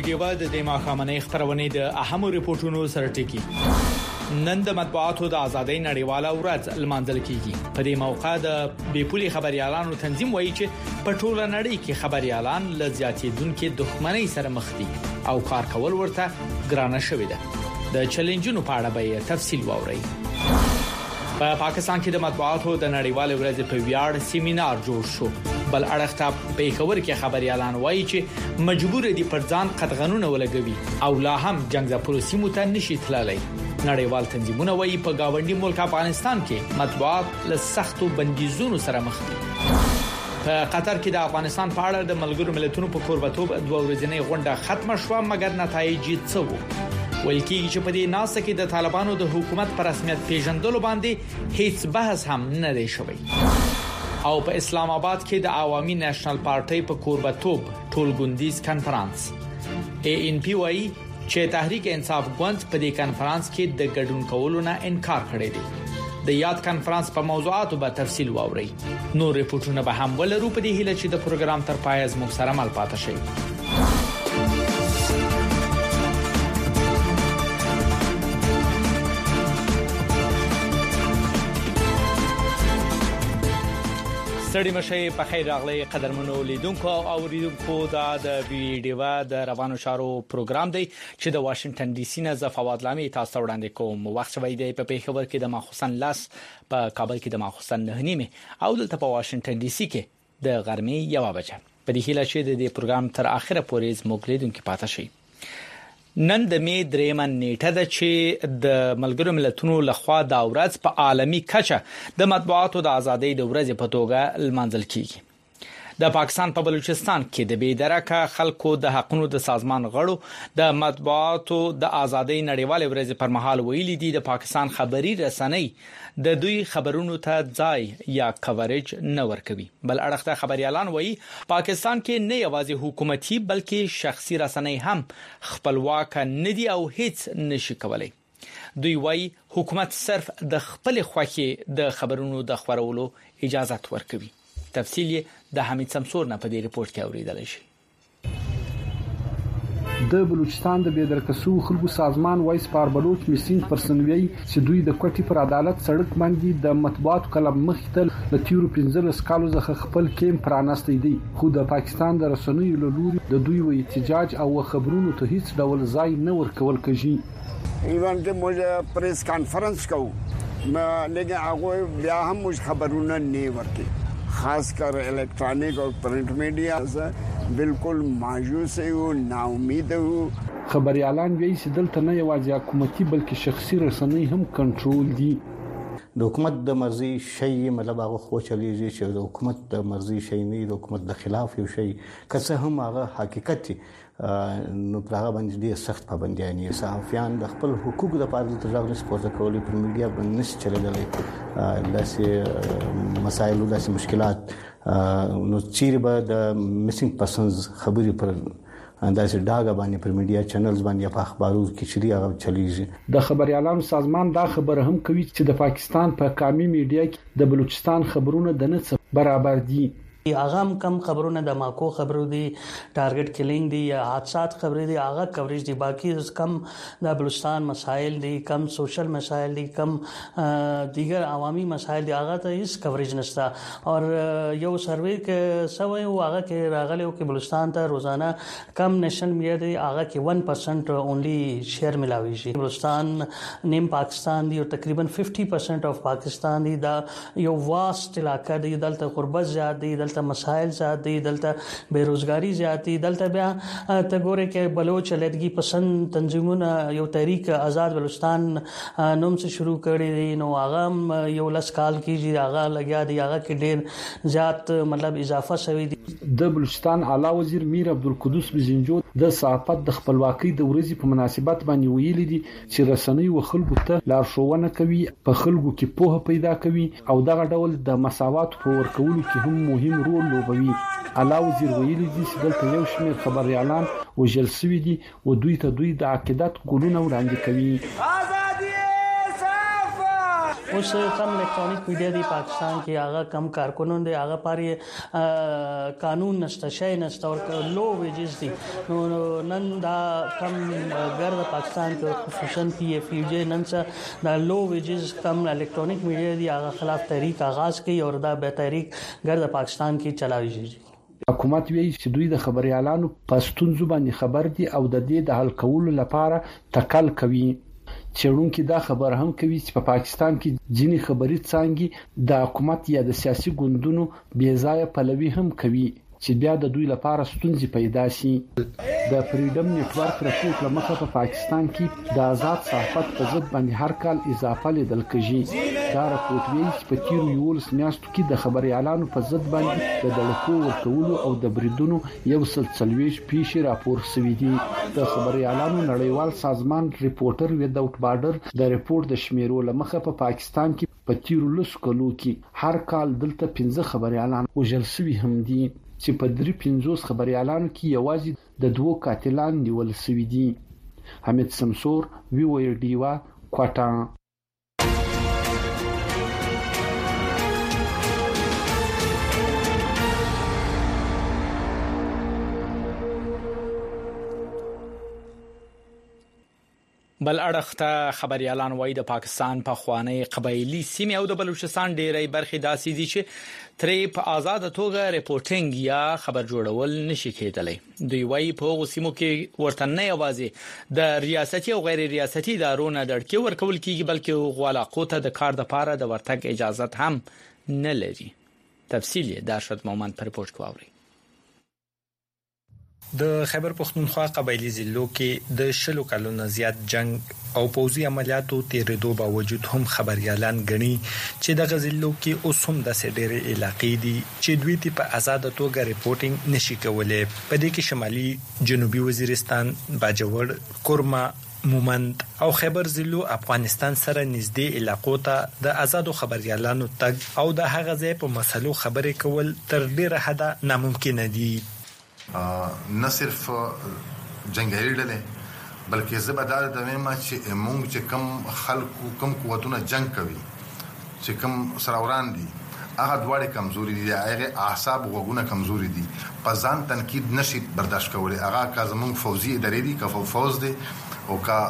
ډیوا د ماښامنۍ خبرونه د اهمو ریپورتونو سره ټکی. نن د مطبوعاتو د ازادۍ نړیواله ورځ لمانځل کیږي. په دې موقع د بیپولي خبريالانو تنظیم وایي چې په ټوله نړۍ کې خبريالان له زیاتېدونکو دښمنۍ سره مخ دي او کار کول ورته ګرانه شوې ده. د چیلنجونو په اړه به تفصیل واورئ. په پاکستان کې د مطبوعاتو د نړیواله ورځ په ویاړ سیمینار جوړ شو. بل اړخ ته په خبر کې خبريالان وایي چې مجبور دي پر ځان قطغنونه ولګوي او لا هم جنگ زپورو سیمو ته نشي تللی. نړیوال تنظیمونه وایي په گاونډي ملک افغانستان کې مطبوعات له سختو بندیزونو سره مخ دي. په قطر کې د افغانستان په اړه د ملګرو ملتونو په کوربتوب 2 ورځنۍ غونډه ختمه شوه، مګر نتایج یې څه وو؟ ویل کېږي چې په دې ناسه کې د طالبانو د حکومت پر رسمیت پیژندلو باندې هیڅ بحث هم نه دی شوی. او په اسلام آباد کې د عوامي نېشنل پارټۍ په کوربتوب ټولګوندیز کنفرانس ANP وایي چې تحریک انصاف ګوند په دې کنفرانس کې د ګډون کولو نه انکار کړی دی. د یاد کنفرانس په موضوعاتو به تفصیل واوري. نور ریپورتونه به هم ولرو په دې هیله چې د پروګرام تر پای زموږ سره مل پاتې شي. ستړي مشه په خیر راغلي قدرمنو لیدونکو او اوریدونکو د ویډیو د روانو شارو پروګرام دی چې د واشنگټن ډي سي نه ز فواد لامي تاسو وړاندې کوم. وخت شوی دی په پیښور کې د ماخوسن لاس، په کابل کې د ماخوسن 9:30 او دلته په واشنگټن ډي سي کې د غرمې 1 بجه. په دې هیله چې د پروګرام تر اخره پورې زموږ لیدونکو پاتې شي. نن د می 3 نیټه ده چې د ملګرو ملتونو لخوا د ورځ په عالمي کچه د مطبوعاتو د ازادۍ د ورځې په توګه لمانځل کیږي. د پاکستان په بلوچستان کې د بېدرکه خلکو د حقوقو د سازمان غړو د مطبوعاتو د ازادۍ نړیواله ورځ پر مهال ویلي دي د پاکستان خبري رسنۍ د دوی خبرونو ته ځای یا کوریج نه ورکوي. بل اړخ ته خبريالان وایي پاکستان کې نه یوازې حکومتي بلکې شخصي رسنۍ هم خپلواک نه دي او هیڅ نشي کولای. دوی وایي حکومت صرف د خپل خوښي د خبرونو د خبرولو اجازه ورکوي. تفصیل د حمید سمسور نه په دې ریپورت کې اوریدل شي. د بلوچستان د بېدرکسو خلکو سازمان وایس پار بلوچ میسینګ پرسنوي چې دوی د کوټي پر عدالت سړک باندې د مطبوعاتو کلب مختل د تیرو 15 کالو څخه خپل کیم پرانستې دي، خو د پاکستان د رسنیو له لوري د دوی وی احتجاج او خبرونو ته هیڅ ډول ځای نه ورکول کېږي. ایوان کې موږ پریس کانفرنس کوو لیکن هغه بیا هم موږ خبرونه نه ورکي، خاص کر الیکټرانیک او پرنٹ میډیا سے بالکل مایوس او نا امید وو. خبريالان وایي چې دلته نه یوازې حکومتي بلکې شخصي رسنۍ هم کنټرول دي. د حکومت د مرزي شي مطلب هغه خو چلیږي چې د حکومت د مرزي شي نه د حکومت د خلاف یو شي که هم هغه حقیقت نو پر هغه باندې ډېر سخت پابندیان صحافیان د خپل حقوق د پاره د تجاوز سپورت کولې پر میډیا باندې نشي چلېدلې. داسې مسایل او داسې مشکلات نو چیرې به د میسینګ پرسنز خبري پر اندازې ډاګه باندې پر میډیا چینلز باندې په اخبارو کې چری هغه چلیږي. د خبريالانو سازمان دا خبره هم کوي چې د پاکستان په قامي میډیا کې د بلوچستان خبرونه د نڅ برابر دي. هغه کم خبرونه د ماکو خبرو دي، ټارګټ کلینګ دي یا حادثات خبرې دي، هغه کوریج دي. باقي کم د بلوچستان مسائل دي، کم سوشل مسائل دي، کم دیگر عوامي مسائل دي، هغه ته هیڅ کوریج نشته. اور یو سروې کې سوي هغه کې راغلی او کې بلوچستان ته روزانه کم نشن میډیا دي، هغه کې 1% اونلی شیر ملاوي شي. بلوچستان نیم پاکستان دي او تقریبا 50% اف پاکستان دي. دا یو واست علاقہ دی، دلته غربت زیات دی، دلته مسائل زیات دي، دلته بیروزګاری زیات دي. دلته بیا ته ګوره کې بلوچ لدګي پسند تنظیمونه یو تحریک آزاد بلوچستان نوم څخه شروع کړی دي، نو هغه یو لس کال کېږي هغه لګیا دی، هغه کې ډېر زیات مطلب اضافه شوی دی. د بلوچستان اعلی وزیر میر عبدالقدوس بزنجو د صحافت د خپلواکۍ د ورځې په مناسبت باندې ویلي دي چې رسنۍ او خلکو ته لارښوونه کوي، په خلکو کې پوهه پیدا کوي او دغه ډول د مساوات په ورکولو کې هم مهم رول لوبوي. اعلی وزیر ویلي دي چې دلته یو شمېر خبريالان وژل شوي دي او دوی ته د عقیدت ګلونه وړاندې کوي. اوس کم الکترونیک میډیا دی پاکستان کې هغه کم کارکونون دی هغه پاري قانون نشته شای نشته او لو ویجز دي نو نن دا کم ګرد پاکستان کې خصوصا پی اف یو جی نن څه دا لو ویجز کم الکترونیک میډیا دی هغه خلاف تحریک آغاز کړي او دا به تحریک ګرد پاکستان کې چلاوي. حکومت ویلي چې دوی د خبريالانو پښتون زبان خبر دي او د دې د حل کولو لپاره تکل کوي. چېرونکو دا خبر هم کوي چې په پاکستان کې ځینې خبري څانګې د حکومت یا د سیاسي ګوندونو بې ځایه پلوي هم کوي چې بیا د دوی لپاره ستونزې پیدا شي. د فریډم نېټورک راپورټ لمخه په پاکستان کې د آزاد صحافت په ضد باندې هر کال اضافه لیدل کېږي. دا راپورټ وایي چې په تیرو 11 میاشتو کې د خبريالانو په ضد باندې د دړکو ورکولو او د بریدونو 140 پیښې راپور شوې دي. د خبريالانو نړیوال سازمان ریپورټر وداوټ بارډر د ریپورت د شمیرو لمخه په پاکستان کې په تیرو 10 کلو کې هر کال دلته 15 خبريالان وژل شوي هم دي چې په 350 خبريالانو کې یوازې د 2 قاتلان نیول شوي دي. حمید سمسور وی وی ډیوا کوټا. بل اړخ ته خبريالان وایي د پاکستان په خوانی قبایلی سیمه او د بلوچستان ډېری برخې داسې دي چې ترې په آزاد توګه ریپورټینګ یا خبر جوړول نشي کېدلی. دوی وایي په غوسیمو کې ورته نه یوازې د ریاستي او غیر ریاستي ادارو نه دړکې ورکول کیږي بلکې غوالاقو ته د کار لپاره د ورتګ اجازه هم نه لري. تفصیل یې د ارشد مومند په ریپورت کې واوري. د خیبر پختونخوا قبایلی ضلعو کې د شلو کلونو زیات جنگ او پوځي عملیاتو تیرېدو باوجود هم خبريالان غني چې د غزلو کې اوس هم د سډېر علاقې دي چې دوی ته په آزاد توګه ریپورټینګ نشي کولای. په دې کې شمالي جنوبي وزیرستان، باجوړ، کورما، مومند او خیبر ضلعو افغانستان سره نږدې علاقو ته د آزادو خبريالانو تګ او د هغه ځای په مسلو خبرې کول تر ډیره حده ناممکن دي. نه صرف جنگیالي ډلې بلکې زبردار د مېما چې موږ چې کم خلکو کم قوتونه جنگ کوي چې کم سراوران دي هغه دواړه کمزوري دي، هغه اعصاب وګونه کمزوري دي، په ځان تنقید نشي برداشت کولای. هغه کا زموږ فوزي ادارې دي، کا فوز دي او کا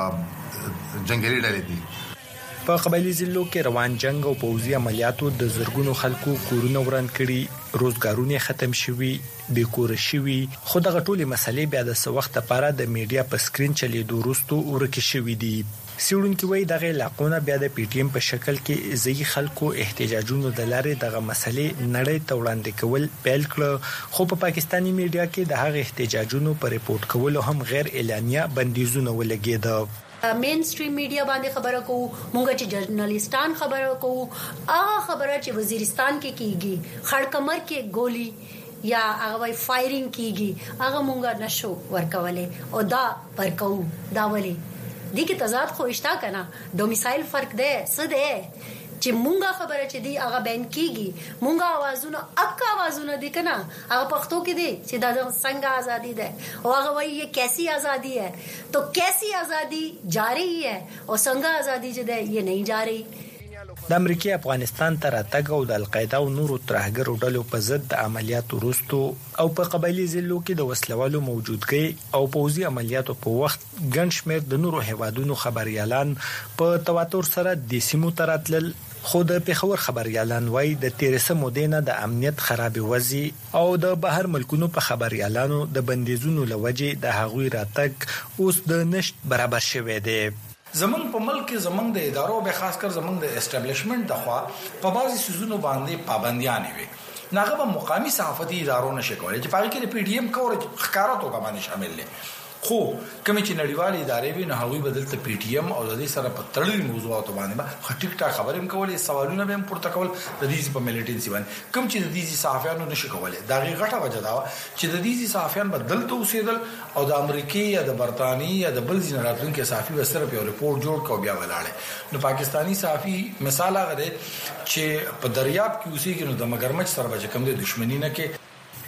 جنگیالي ډلې دي. په قبایلی ضلعو کې روان جنگ او پوځي عملیاتو د زرګونو خلکو کورونه وران کړي، روزګارونه ختم شوي، بیکور شوي. خو دغه ټولې مسلې بیا د وخت لپاره د میډیا په سکرین چلیدو وروسته ورکه شوي دي. سیړونکو وایي دغه علاقونه بیا د پی ټی ایم په شکل کې ځای خلکو احتجاجونو د لارې دغه مسلې نړۍ ته وړاندې کول پیل کړ. خو په پاکستانی میډیا کې د هغه احتجاجونو پر ریپورت کولو هم غیر اعلانیه بندیزونه ولګېد. مین سټریم میډیا باندې خبره کوو، مونږ چې جرنالستان خبره کوو، هغه خبره چې وزیرستان کې کیږي، خړکمر کې ګولي یا هغه وای فایرینګ کیږي، هغه مونږ نشو ورکولې او دا ورکو دا ولي دي کې تضاد خو اشتا کنه ډومیسایل فرق ده څه ده چې مونږه خبره چې دی هغه بین کیږي، مونږه اوازونه اکا اوازونه دي کنه هغه پښتو کې دي چې دا څنګه ازادي ده او هغه وایي یہ کیسی آزادی ہے، تو کیسی آزادی جا رہی ہے او څنګه آزادی چې ده یہ نہیں جا رہی. د امریکای افغانستان ته راتګ او د القاعده او نورو ترهګرو ډلو په ضد د عملیاتو وروسته او په قبایلی ضلعو کې د وسلوالو موجودګي او پوځي عملیاتو په وخت ګڼ شمېر د نورو هیوادونو خبريالان په تواتر سره د سیمو تراتل. خو د پیښور خبريالان وایي د 13 مودې نه د امنیت خراب وضعي او د بهر ملکونو په خبريالانو د بندیزونو لوجې د هغوی راتګ اوس د نشټ برابر شوی دی. زمونږ په ملک کې زمونږ د ادارو به خاص کر زمونږ د اسټابلیشمنت دغه په بعضي سيزونو باندې پابنديان وي. ناغه په مقامي صحافتي ادارو نشي کولای چې په کې د پی ډی ایم کورج ښکارا توګه باندې شامل دي. خو کوم چې نړیوالې ادارې وي نه هغوی بدلته پی ټی ایم او د دې سره په تړلي موضوعاتو باندې ټیک ټاک خبرې هم کولې، سوالونه به هم پورته کول د دې په ملیټنسي باندې. کوم چې د دې صحافیانو نشي کولای دا غي غټه وجه دا چې د دې صحافیان بدلته اوسېدل او د امریکای یا د برتانی یا د بل ځای راتلونکي صحافي به صرف یو ریپورت جوړ کو بیا ولاړ. نو پاکستانی صحافي مثال هغه دی چې په دریاب کې اوسېږي نو د مگرمچ سره به کوم د دښمنی نه کې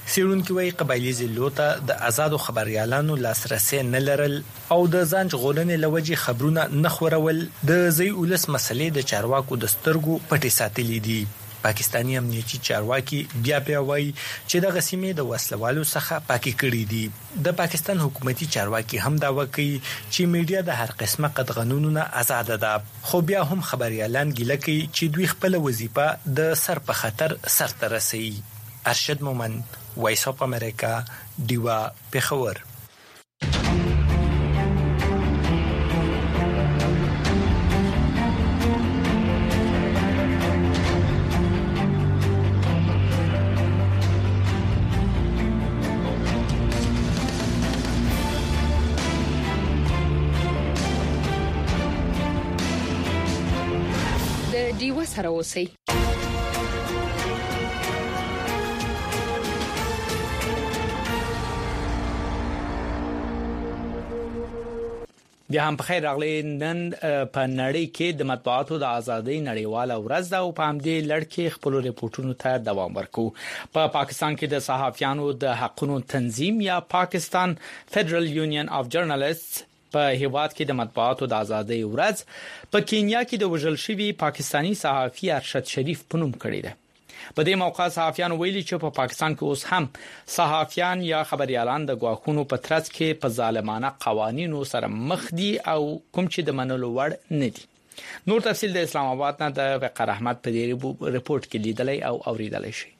سیرونکو وی قبایلی ضلعو ته د آزادو خبريالانو لاسرسي نه لرل او د ځان غولنې لوجي خبرونه نه خورول د زی اولس مسلې د چارواکو د سترګو پټي ساتلې دي. پاکستانی امنیتي چارواکي بیا وایي چې د غسیمې د وسلوالو څخه پاکي کړې دي. د پاکستان حکومتي چارواکي هم دا وکړي چې میډیا د هر قسمه قدغنونونه آزاد ده، خو بیا هم خبريالان ګیله کوي چې دوی خپل وظیفه د سر په خطر سرته رسوي. ارشد مومن، وایس اف امریکا، دیوا، پېښور. د دیوا سره اوسئ. بیا هم بخیر راغلی. نن په نړۍ کې د مطبوعاتو د ازادۍ نړیواله ورځ ده او په همدې لړ کې خپل ریپورتونو ته دوام ورکو. په پاکستان کې د صحافیانو د حقوقو تنظیم یا پاکستان فدرال یونین اف جرنالیستس په هیواد کې د مطبوعاتو د ازادۍ ورځ په کینیا کې د وژل شوی پاکستانی صحافي ارشد شریف په نوم کړی ده. په دې موقع صحافیان ویلي چې په پاکستان کې اوس هم صحافیان یا خبريالان د غواخونو په ترڅ کې په ظالمانه قوانینو سره مخ دي او کوم چې د منلو وړ نه دي. نور تفصیل د اسلام آباد نه د وقار احمد په دې ریپورت کې لیدلای او اوریدلای شي.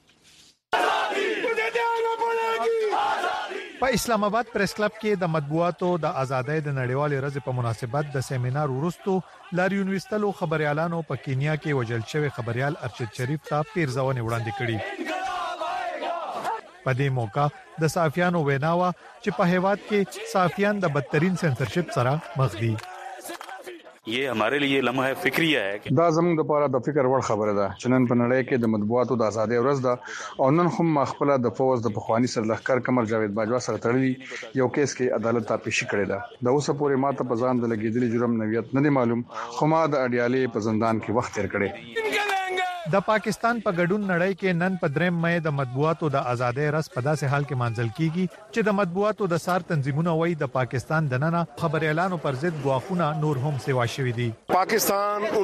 په اسلام آباد پریس کلب کې د مطبوعاتو د ازادۍ د نړیوالې ورځې په مناسبت د سیمینار وروستو لاریون وستلو خبريالانو په کینیا کې وژل شوی خبريال ارشد شریف ته پیرزونه وړاندې کړي. په دې موقع د صحافیانو ویناوه چې په هیواد کې صحافیان د بدترین سنسرشپ سره مخ دي. ये हमारे लिए लम्हा फिक्रिया है دا زموږ د لپاره د فکر وړ خبره ده چې نن په نړۍ کې د مطبوعاتو د ازادۍ ورځ ده او نن هم خپل د فوز د پخوانی سرلښکر قمر جاوید باجوا سره تړلي یو کیس کې عدالت ته پیش کړی ده. د اوسه پورې ماته په ځان د لګیدلي جرم نویت نه معلوم، خو ما د اډیالې په زندان کې وخت تیر کړی. د پاکستان په ګډون نړۍ کې نن په 3 مې د مطبوعاتو د ازادۍ ورځ په داسې حال کې مانځل کیږي چې د مطبوعاتو د سار تنظیمونو وایي د پاکستان د نننه خبريالانو پر ضد غواخونه نور هم سیوا شوې دي. پاکستان د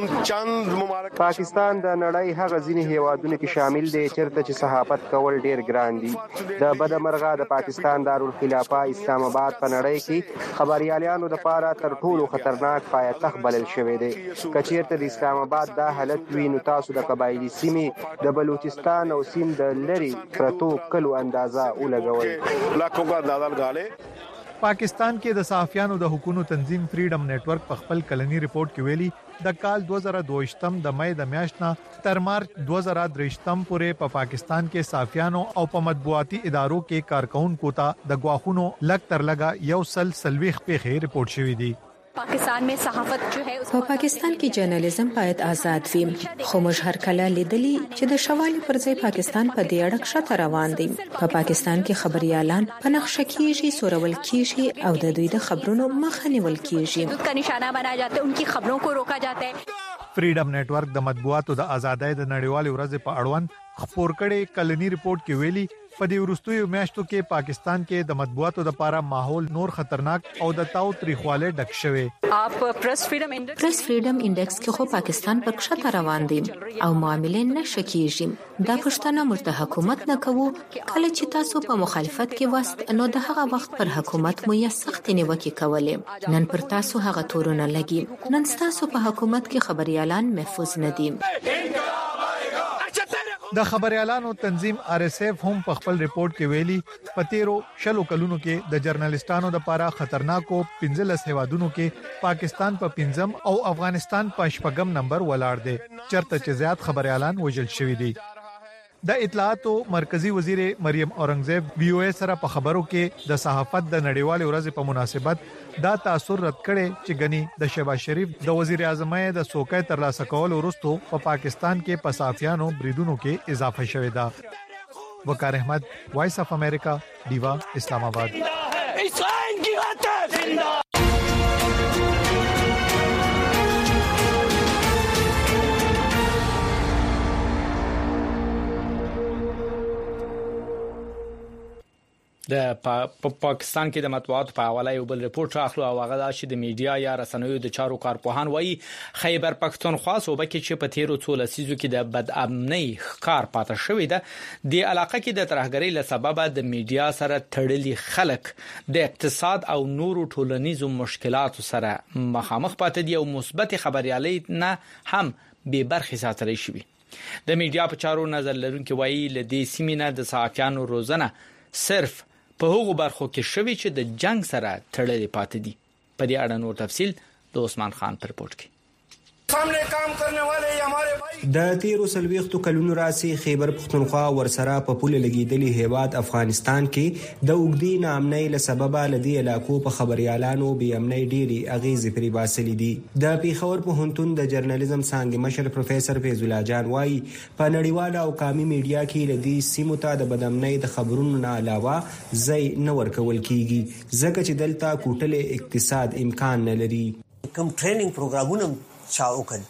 نړۍ هغه ځینې هیوادونو کې شامل دي چې صحافت کول ډیر ګران دي. د بدمرغه د پاکستان دارالخلافه اسلام آباد په نړۍ کې خبريالانو لپاره تر ټولو خطرناک پایتخت بلل شوی دی. کچیرته د اسلام آباد دا حالت وي نو تاسو د قبایلی سیمې د بلوچستان او سیند لري پرتو کلو اندازه ولګوي. پاکستان کې د صحافیانو د حقوقو تنظیم فریډم نتورک په خپل کلنی ریپورت کې ویلي د کال 2022 د مې د میاشتې تر مارچ 2023 پورې په پاکستان کې صحافیانو او په مطبوعاتي ادارو کې کارکونکو ته د غواخونو لګ تر لګا یو سلويخ پیښې ریپورت شوې دي. پاکستان में صحافت जो है په پاکستان کې جرنالیزم باید آزاد وي، خو موږ هر کله لیدلی چې د شوالي پر ځای پاکستان په دې اړه ښه روان دي. په پاکستان کې خبريالان په نقشه کېږي، سورول کېږي او د دوی د خبرونو مخه نیول کېږي. کا نشانه بنایا جاتا ہے، उनकी खबरों को रोका जाता है. فریډم نتورک د مطبوعاتو د ازادۍ د نړیوالې ورځې په اړوند خبر کړي کلنی ریپورت کې ویلي په دې وروستیو میاشتو کې پاکستان کې د مطبوعاتو لپاره ماحول نور خطرناک او د تاو تاریخواله ډک شوی. اپ پریس فریډم انډیکس کې خو پاکستان پر ښه روان دي او معاملې نشه کیږي. دا پښتنه مرته حکومت نه کوو، کله چې تاسو په مخالفت کې وست نو د هغه وخت پر حکومت مو یې سخت نیوکه کولې. نن پر تاسو هغه تورونه لګي، نن تاسو په حکومت کې خبريالان محفوظ نه دي. د خبريالانو تنظیم RSF هم په خپل ریپورت کې ویلي په 13 کلونو کې د جرنالستانو لپاره خطرناکو 15 هیوادونو کې پاکستان په 5م او افغانستان په 8م نمبر ولاړ دی، چرته چې زیات خبريالان وژل شوی دي. د اطلاعاتو مرکزی وزیر مریم اورنګزیب VOA سره په خبرو کې د صحافت د نړیوالې ورځې په مناسبت دا تاثر رد کړي چې غني د شهباز شریف د وزیر اعظم د څوکۍ ترلاسه کول وروسته په پاکستان کې په صحافیانو بریدونو کې اضافه شوې ده. وقار احمد، وایس اف امریکا، دیوا، اسلام آباد. د پاکستان کې د مطبوعاتو په حواله یو بل ریپورت راغلو او هغه چې د میډیا یا رسنیو د چارو کارپوهان وایي خیبر پښتونخوا صوبه کې چې په تیرو 13 لسیزو کې د بدامنۍ ښکار پاتې شوې ده د علاقه کې د ترهګرۍ له سببه د میډیا سره تړلي خلک د اقتصاد او نورو ټولنیزو مشکلاتو سره مخامخ پاتې دي او مثبت خبريالي نه هم به برخه ساتل شي د میډیا په چارو نظر لرونکي وایي ل دې سیمینه د صحافیانو روزنه صرف په هغو برخو کې شوی چې د جنگ سره تړلې پاتې دي. په دې اړه نور تفصیل د عثمان خان پر رپورت کې. सामने काम करने वाले हमारे भाई د تیرو سلويختو کلونو راسي خیبر پښتونخوا ورسره په پوله لګیدلی هیواد افغانستان کې د اوګدي نامنۍ له سببه لدی علاقو په خبريالانو به امنۍ ډيري اغیزې پری باسلې دي. د پیښور پوهنتون د جرنالیزم څنګه مشر پروفیسور فیض الله جان وايي په نړیواله او قومي میډیا کې لدی سیمو ته د بدامنۍ د خبرونو نه علاوه ځای نه ورکول کیږي ځکه چې دلته کوټله اقتصاد امکان نه لري. کوم ټریننګ پروګرامونه چاوکل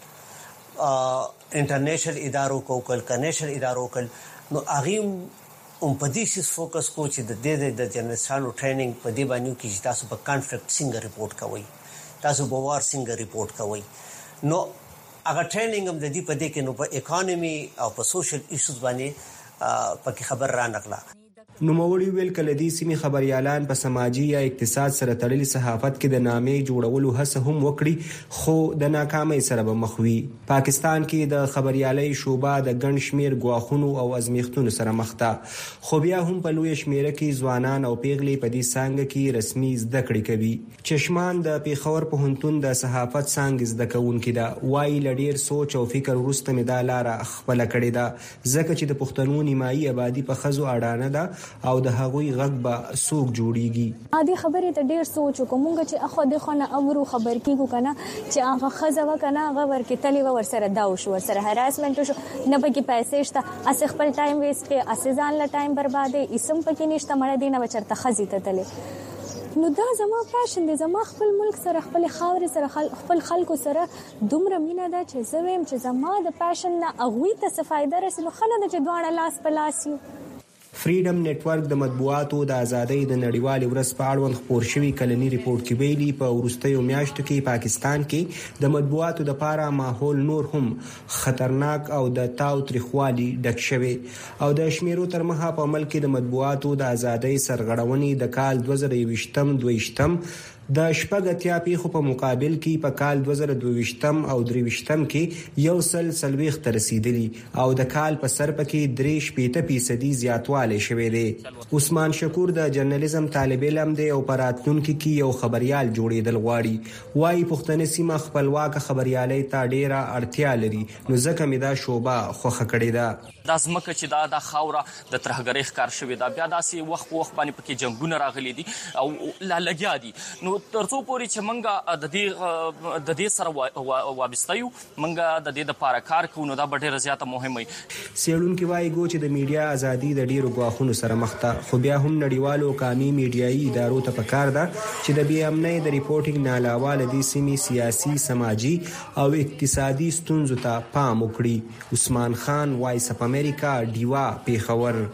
انټرنیشنل ادارو کوکل کنیشنل ادارو کول نو اغیم پدیشس فوکس کو چې د دې د جنرالستانو ټریننګ په دې باندې کې تاسو په کانفلیکټ څنګه ریپورت کوئ تاسو په وار څنګه ریپورت کوئ نو هغه ټریننګ هم د دې په دې کې نو په اکانومي او په سوشل ایشوز باندې پکې خبر را نقله. نوموړي ویل کله دې سیمې خبريالان په سماجی یا اقتصاد سره تړلي صحافت کې د نامې جوړولو هڅه هم وکړي خو د ناکامۍ سره به مخ وي. پاکستان کې د خبريالۍ شوبه د ګڼ شمیر غواخونو او ازمیختونو سره مخ ده خو بیا هم په لوی شمیره کې ځوانان او پیغلې په دې څنګه کې رسمي زده کړې کوي. چشمان د پیښور پوهنتون د صحافت څنګه زده کوونکي دا وایي لډیر سوچ او فکر وروسته مې دا لاره خپل کړې ده ځکه چې د پښتنو نیمایي آبادی په خزو اړانه ده او د هغوی غږ به سوق جوړیږي. دا خبره ته ډیر سوچ وکومږه چې اخو د خونه اورو خبر کیږي کنه چې هغه خزه وکنه هغه ورکه تلی ور سره داو شو ور سره هراسمنت شو نه پکې پیسې شته اس خپل ټایم ویسټ کې اس ځان له ټایم بربادې اسم پکې نشته مړه دینه بچرته خزي ته تلی نو دا زما پاشن دي زما خپل ملک سره خپل خاور سره خپل خلکو سره دومره مینا ده چې زویم چې زما د پاشن نه اغوي ته څه فائدہ رسنو خنه د چې دوه لاس په لاس یو. فریډم نتورک د مطبوعاتو د ازادۍ د نړیوال ورځ په اړه خبر شوی کلنی ریپورت کې ویلي په وروستیو میاشتو کې پاکستان کې د مطبوعاتو د لپاره ماحول نور هم خطرناک او د تاوتریخوالي ډک شوی او د شمیرو تر مخه په ملک کې د مطبوعاتو د ازادۍ سرغړونې د کال 2022 د شپږتیا پیښو په مقابل کې په کال 2022 او 23 کې یو سلويخ ته رسیدلی او د کال په سر پکې 3% زیاتوالی شوی دی. عثمان شکور د جرنالیزم طالب علم دی او پراتلونکو کې یو خبريال جوړیدل غواړي. وايي پښتني سیمه خپلواک خبريالي ته ډیره اړتیا لري نو ځکه مې دا شوبه خوخه کړې ده. د ازمکه چې د خوره د ترهګرۍ ښکار شوی دا بیا داسې وخت باندې پکې جنگونه راغلي دي او لا لګیا دي نو ترڅو پورې چې منګه د دې سره وابسته یو منګه د دې لپاره کار کوو نو دا ډېر زیاته مهمه وي. سیړونکو وايي چې د میډیا ازادي د ډیرو غواخونو سره مخ ده خو بیا هم نړیوالو قومي میډیایي ادارو ته پکار ده چې د بي امنۍ د ریپورټینګ نه علاوه د دې سیمې سیاسي سماجی او اقتصادي ستونزو ته پام وکړي. عثمان خان وایس اپ امریکا دیوا پیښور.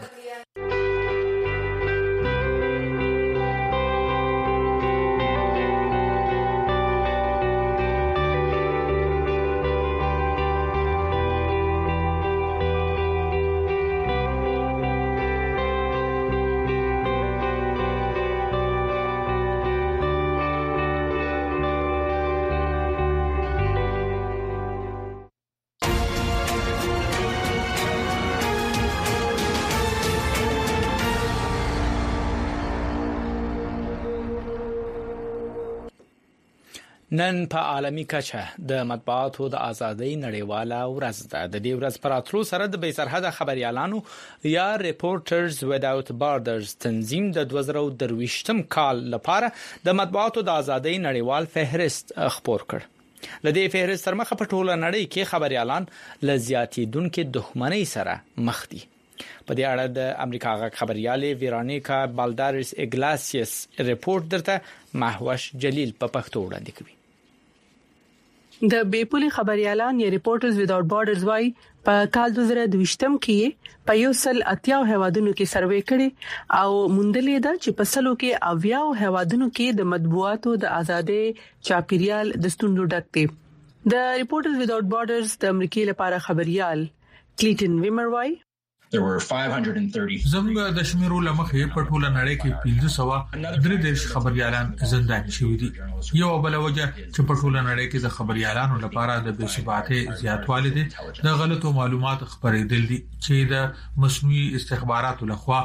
نن په عالمي کچه د مطبوعاتو د ازادۍ نړیواله ورځ ده. د دې ورځ پر اتلو سره د بې سرحده خبريالانو یا ریپورټرز وداوت بارډرز تنظیم د 2023 کال لپاره د مطبوعاتو د ازادۍ نړیوال فهرست خپور کړ. لدې فهرست تر مخه په ټوله نړۍ کې خبريالان ل زیاتیدونکو دښمنۍ سره مخ دي. په دې اړه د امریکا غږ خبريالي ویرونیکا بالدارس اګلاسیس ریپورت درته محوش جلیل په پښتو وړاندې کوي. د بیپولي خبريالان یا ریپورټرز ویداوټ بارډرز وايي په کال 2022م کې په یو سل اتیاو هوادونو کې سروې کړي او موندلې ده چې په سلو کې اویاو هوادونو کې د مطبوعاتو د ازادي چاپیریال د ستوندو ډک دي. د ریپورټرز ویداوټ بارډرز د امریکای لپاره خبريال کلیټن ویمر وايي There were 530 زموږ د شمیرو لمخې په ټوله نړۍ کې 1533 خبريالان زندان شوي دي. یو بل وجه چې په ټوله نړۍ کې د خبريالانو لپاره د بې ثباتۍ زیاتوالی دي د غلطو معلومات خبرېدل دي چې د مصنوعي استخباراتو لخوا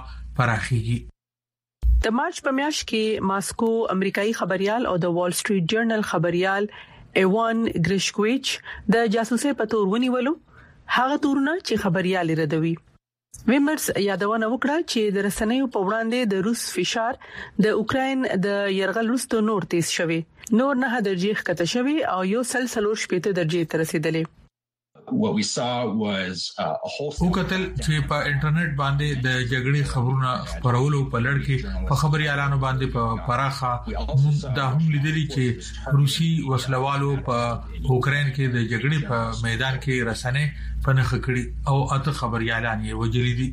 پراخيږي. د مارچ په میاشت کې ماسکو امریکایي خبريال او د وال سټریټ جرنل خبريال ایوان گریشکویچ د جاسوسي په تور ونیولو هغه تورونه چې خبريال ردوي. ویمرز یادونه وکړه چې د رسنیو په وړاندې د روس فشار د اوکرين د يرغل وروسته نور تیز شوی نور نه درجه ښکته شوی او یو سلسلور شپېته درجه ته رسیدلې. What we saw was a whole وکتل چې په انټرنیټ باندې د جګړې خبرونه خبرولو په لړ کې په خبريالانو باندې په پراخه د هم لیدلې چې روسي وسلوالو په اوکرين کې د جګړې په میدان کې رسنۍ پنځه کړي او اته خبريالان یې وجلي دي.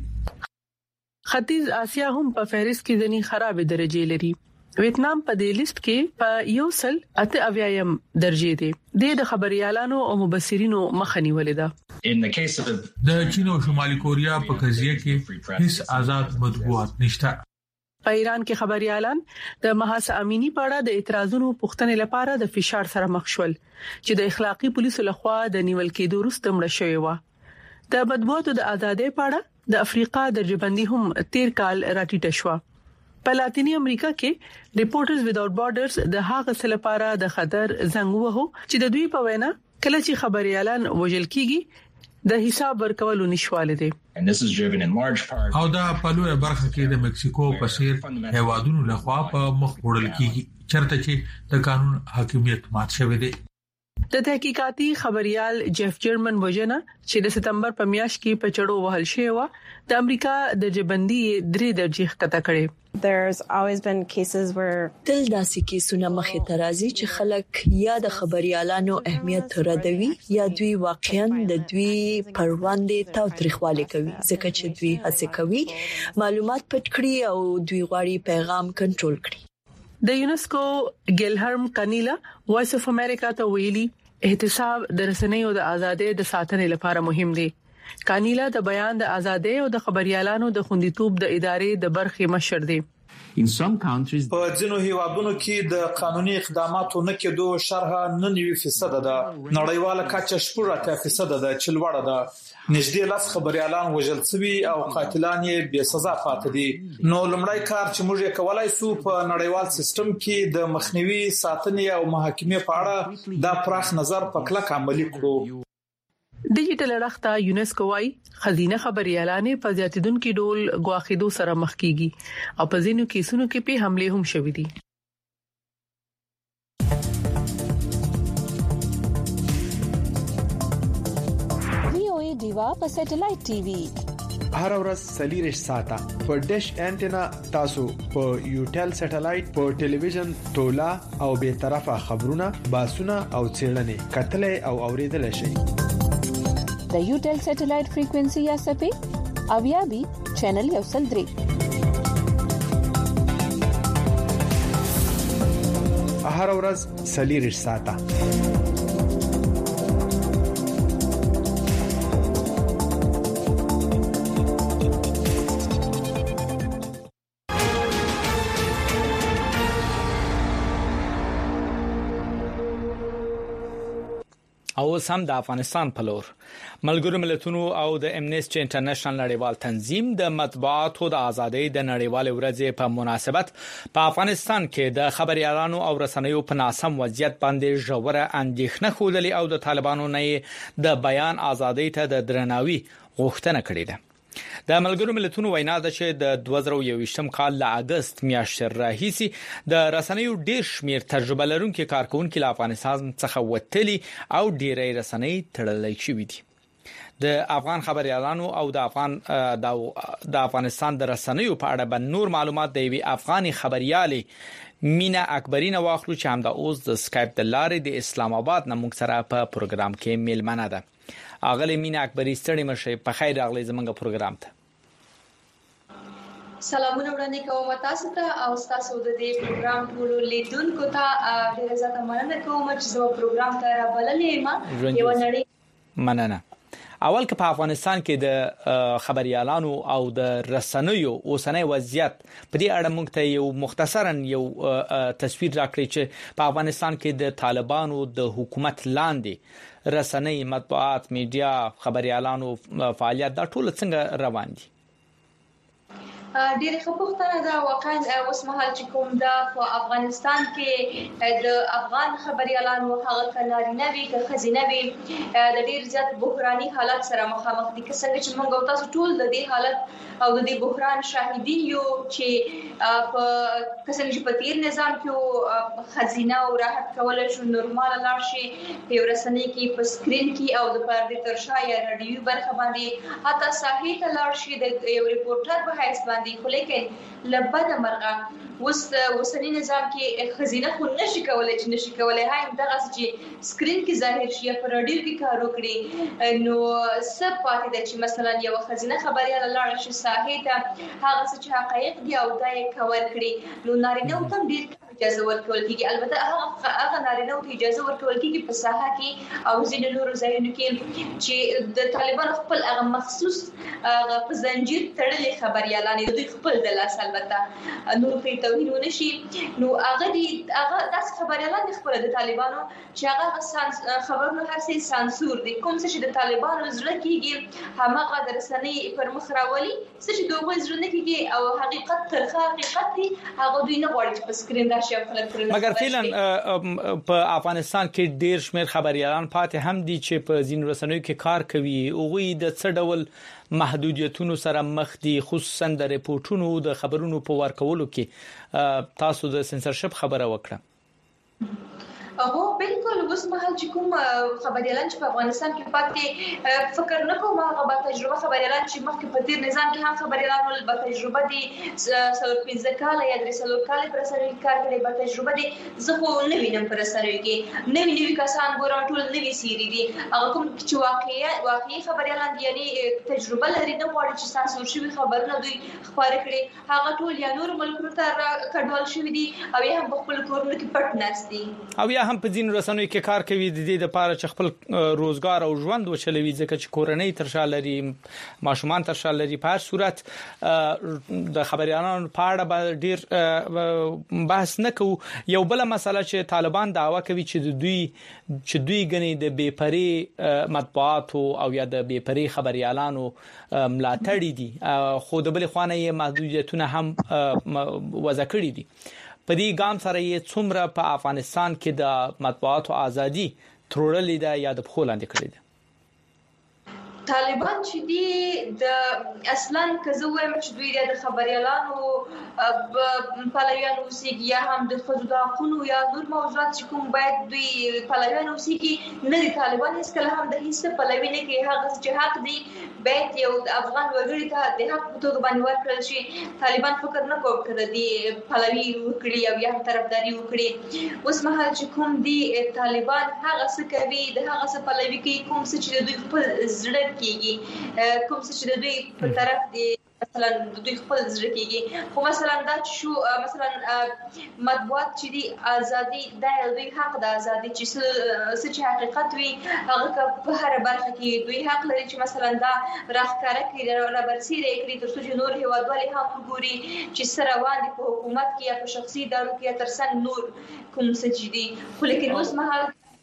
ختیځ اسیا هم په فهرست کې ځنی خرابې درجه لري. ویتنام په دې لیست کې په یو سل اته اویایم درجه دی. د خبريالانو او مبصرینو مخنی ولیدا. د چین او شمالي کوریا په قضیه کې هیڅ آزاد مطبوعات نشته. په ایران کې خبريالان د محاسا امینی په اړه د اعتراضونو پوښتنې لپاره د فشار سره مخ شول چې د اخلاقی پولیسو لخوا د نیول کېدو وروسته مړ شوی و. د مطبوعاتو د ازادۍ په اړه د افریقا درجهبندي هم 13 کال راټیټه شو. په لاتینی امریکا کې ریپورټرز ویداوټ بارډرز د هغه څه لپاره د خطر زنګ وهو چې د دوی په وینا کله چې خبريالان وژل کیږي د حساب ورکولو نشواله دي. او دا په لویه برخه کې د مکسیکو په څیر هیوادونو لخوا په مخ وړل کیږي چرته چې د قانون حاکمیت مات شوی دی. د تحقیقاتي خبريال جيف جرمن وجنه چې د ستمبر په میاشت کې په چړو وهل شوی و د امریکا د جبندي 3 درجه ښکته کړي. There's always been cases where تل داسې کیسونه مخې ته راځي چې خلک یا د خبريالانو اهمیت ردوي یا دوی واقعا د دوی پرواندې تاوتریخواله کوي ځکه چې دوی هڅه کوي معلومات پټ کړي او دوی غواړي پیغام کنټرول کړي. د یونسکو ګیلهرم کانیلا وایس اف امریکا ته ویلي احتساب د رسنیو د ازادۍ د ساتنې لپاره مهم دی. کانیلا د بیان د ازادۍ او د خبريالانو د خوندیتوب د ادارې د برخې مشر دی. په ځینو هیوادونو کې د قانوني اقداماتو نه کېدو شرح 99% ده. نړیواله کچه 14% ده چې لوړه ده. نږدې لاس خبريالان وژل شوي او قاتلان یې بې سزا پاتې دي. نو لمړی کار چې موږ یې کولای سو په نړیوال سیستم کې د مخنیوي ساتنې او محاکمې په اړه د پراخ نظر په کلک عملي کړو. ډیجیټل اړخته یونسکو وايي خزینه خبريالانه په زیاتیدونکو ډول غواخېدو سره مخ کیږي او په ځینو کیسونو کې په حمله هم شوې دي. ویو دیوا په سټلایټ ټي وي هر ورځ سلیریش ساته په ډیش انټینا تاسو په یوټل سټلایټ په ټلویزیون تولا او به طرفه خبرونه باسونه او چیرلنې کتلې او اوریدل شي. د یوټل سټلایټ فریکوئنسي یا سپې او یا بي چینل یو سل 3 هر ورځ سلیریش ساته. او سم د افغانستان په لور ملګرو ملتونو او د امنیسټي انټرنیشنل نړیوال تنظیم د مطبوعاتو د ازادۍ د نړیوال ورځې په مناسبت په افغانستان کې د خبريالانو او رسنیو په ناسم وضعیت باندې ژوره اندېښنه خوده او د طالبانو نه د بیان ازادۍ ته د درناوي غوښتنه کړې ده. د ملګرو ملتونو وینا ده چې د 2021م کال له اگست میاشتې راهیسي د رسنیو ډیر شمیر تجربه لرونکو کارکونکو له افغانستان څخه وتلي او ډیری رسنۍ تړلې شوې دي. د افغان خبريالانو او د افغانستان د رسنیو په اړه به نور معلومات د وی افغاني خبريالي مینا اکبری نو واخلو چې همدا اوس د اسکایپ د لارې د اسلام آباد نه موږ سره په پروګرام کې میلمنه ده. اغلی مینا اکبری ستړي مشه په خیر راغلی زمونږ پروګرام ته. سلامونه وړاندې کوم تاسو ته او تاسو د دې پروګرام ټولو لیدونکو ته ډېر زیاته مننه کوم چې زموږ پروګرام ته رابللې ما یو نړۍ مننه. اول که په افغانستان کې د خبريالانو او د رسنیو اوسنۍ وضعیت په دې اړه موږ ته یو مختصرا یو تصویر راکړي چې په افغانستان کې د طالبانو د حکومت لاندې رسنۍ، مطبوعات، میډیا، خبريالانو فعالیت دا ټول څنګه روان دي؟ ډېر ښه پوښتنه ده. واقعا اوس مهال چې کوم دا په افغانستان کې د افغان خبريالانو هغه کنارینه وی که خزینه وی د ډېر زیات بحراني حالت سره مخامخ دي. که څنګه چې موږ تاسو ټول د دې حالت او د دې بحران شاهدین یو چې په څنګه چې په تیر نظام کې خزینه او راحت کول شو نورمال لاړ شي په ورسنۍ کې په سکرین کې او د پردې ترشا یا رادیو برخه باندې حتی ساحې ته لاړ شي د یو ریپورټر په حیث باندې. خو لیکن لبد مرغه وسنی نظام کې خزینه خو نشي کولای هاي دغه چې سکرین کې ظاهر شي پر رادیو کې کار وکړي نو سب پاتې د چې مثلا یو خزینه خبريال لاړ شي ساحې ته هغه چې حقایق دی او دا یې کول کړي نو نارینه هم ډیر اجازه ورکول کیږي. البته هغه نارینه ته اجازه ورکول کیږي په ساحه کې او ځینې نور ځایونو کې چې د طالبان خپل هغه مخصوص په زنجیر تړلې خبريالان دوی خپل د لاس البته نور په توهین ونشي نو هغه داس خبريالان خپل د طالبانو چې هغه خبرونه هر څه سانسور دي کوم څه چې د طالبانو زړه کېږي هغه د رسنۍ پر مخ راولي څه چې دوی زړه نه کېږي او حقیقت ترخه حقیقت دي هغه دوی نه غواړي چې په سکرین مګر فعلا په افغانستان کې ډیر شمیر خبريالان پاتې هم دي چې په ځینو رسنیو کې کار کوي او غوي د څه ډول محدودیتونو سره مخ دي خصوصا د ریپورتونو د خبرونو په ورکولو کې تاسو د سنسرشپ خبره وکړه. هو بالکل اوس مهال چې کوم خبريالان چې په افغانستان کې پاتې فکر نه کوم هغه با تجربه خبريالان چې مخکې په تیر نظام کې هم خبريالان ول با تجربه دي سلور 15 کال یا 3 کال پر سره کار کړي با تجربه دي زه خو نه وینم پر سره کې نوی کسان ګورم ټول نوی سيري دي هغه کوم چې واقعي خبريالان دي یعنی تجربه لري نه غواړي چې تاسو شوي خبرونه دوی خبره کړي هغه ټول یا نور ملکونو ته کډوال شوي دي او هم خپل کورونو کې پټ ناشتي او یا هم په ځینو رسنیو کې کار کوي د دې لپاره چې خپل روزګار او ژوند وچلوي ځکه چې کورنۍ ترشا لري ماشومان ترشا لري په هر صورت د خبريالانو په اړه ډیر بحث نه کوو. یو بل مسله چې طالبان دعوا کوي چې دوی غني د بېپري مطبوعات او یا د بېپري خبريالانو ملاتړي دي خو د بل خوانه یې محدودیتونه هم وضع کړی دي. په دې ګام سره یې څومره په افغانستان کې د مطبوعاتو ازادي ترورلې ده یا د پخولاندې کړې ده؟ طالبان چې دی د اصلا کزه وایم چې دوی د خبريالانو پلویان اوسېږي یا هم د خځو د حقوقو یا نور موضوعات چې کوم باید دوی پلویان اوسېږي نه دي. طالبان هیڅ کله هم د هیڅ پلوی نه کوي هغه چې حق دی باید یو افغان وګړي ته د حق په توګه باندې ورکړل شي. طالبان فکر نه کوي کړه دی پلوی وکړي او یا طرفداري وکړي. اوس مهال چې کوم دی طالبان هغه څه کوي د هغه څه پلوی کوي کوم څه چې دوی خپل زړه کېږي کوم څه چې دوی په طرف دی مثلا دوی خپل زړه کېږي خو مثلا دا شو مثلا مطبوعات چې دی ازادي د دوی حق د ازادي چې څه حقیقت وي هغه په هر برخه کې دوی حق لري چې مثلا دا راخکاره کړي را برسېره کړي تر څو چې نور هیوادوالي هم وګوري چې سره روان دي په حکومت کې یا په شخصي ادارو کې ترڅنګ نور کوم څه دي. خو لیکن اوس مهال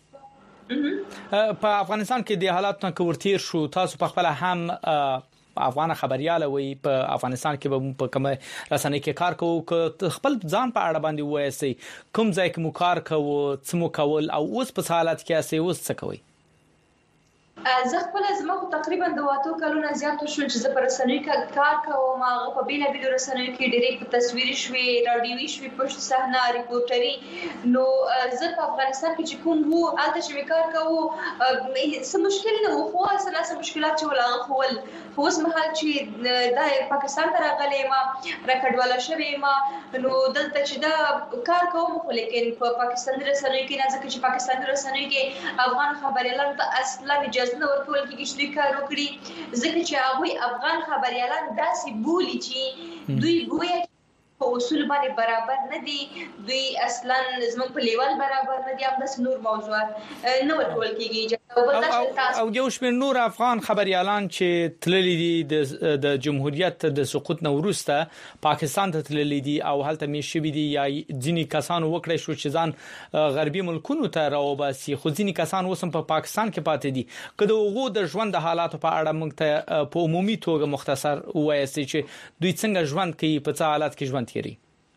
په افغانستان کې د حالات نه کورتیر شو تاسو په خپل هم افغان خبريال وي په افغانستان کې په کوم رسنۍ کې کار کوو خپل ځان په اړه باندې وایي کوم ځای کې مو کار کوو څه مو کول او اوس په حالت کې اسې اوس څه کوي؟ زه خپل زما تقریبا د واټو کلونه زیات شو چې زه پر رسنیو کار کوم. هغه په بیل بیل رسنیو کې ډېرې په تصویري شوي راډیوي شوي پښت صحنه ریپورټري. نو زه په افغانستان کې چې کوم وو الته چې کار کوو څه مشکل نه وو، خو اصلا څه مشکلات چې ولاغه خول خو اوس مهال چې د پاکستان ته راغلی ما راکډواله شوی ما نو دلته چې دا کار کوم خو لیکن په پاکستان رسنیو کې نه ځکه چې پاکستان رسنیو کې افغان خبريالان ته اصلا اجازه نه ورکول کېږي چې کار وکړي ځکه چې هغه افغان خبريالان داسې بولی چې دوی ګویا په اصول باندې برابر نه دي، دوی اصلا زموږ په لیول برابر نه دي، هم د نور موضوعات نه ورکول کېږي. او یو شمېر نور افغان خبريالان چې تللي دي د جمهوریت د سقوط نه وروسته پاکستان ته تللي دي او هلته می شوي دي یا ځینی کسان وکړي شو چې ځان غربي ملکونو ته راوباسي، خو ځینی کسان اوسم په پاکستان کې پاتې دي. کله وګړو د ژوند د حالاتو په اړه موږ ته په عمومي توګه مختصر وایي چې دوی څنګه ژوند کوي، په څه حالات کې ژوند کوي.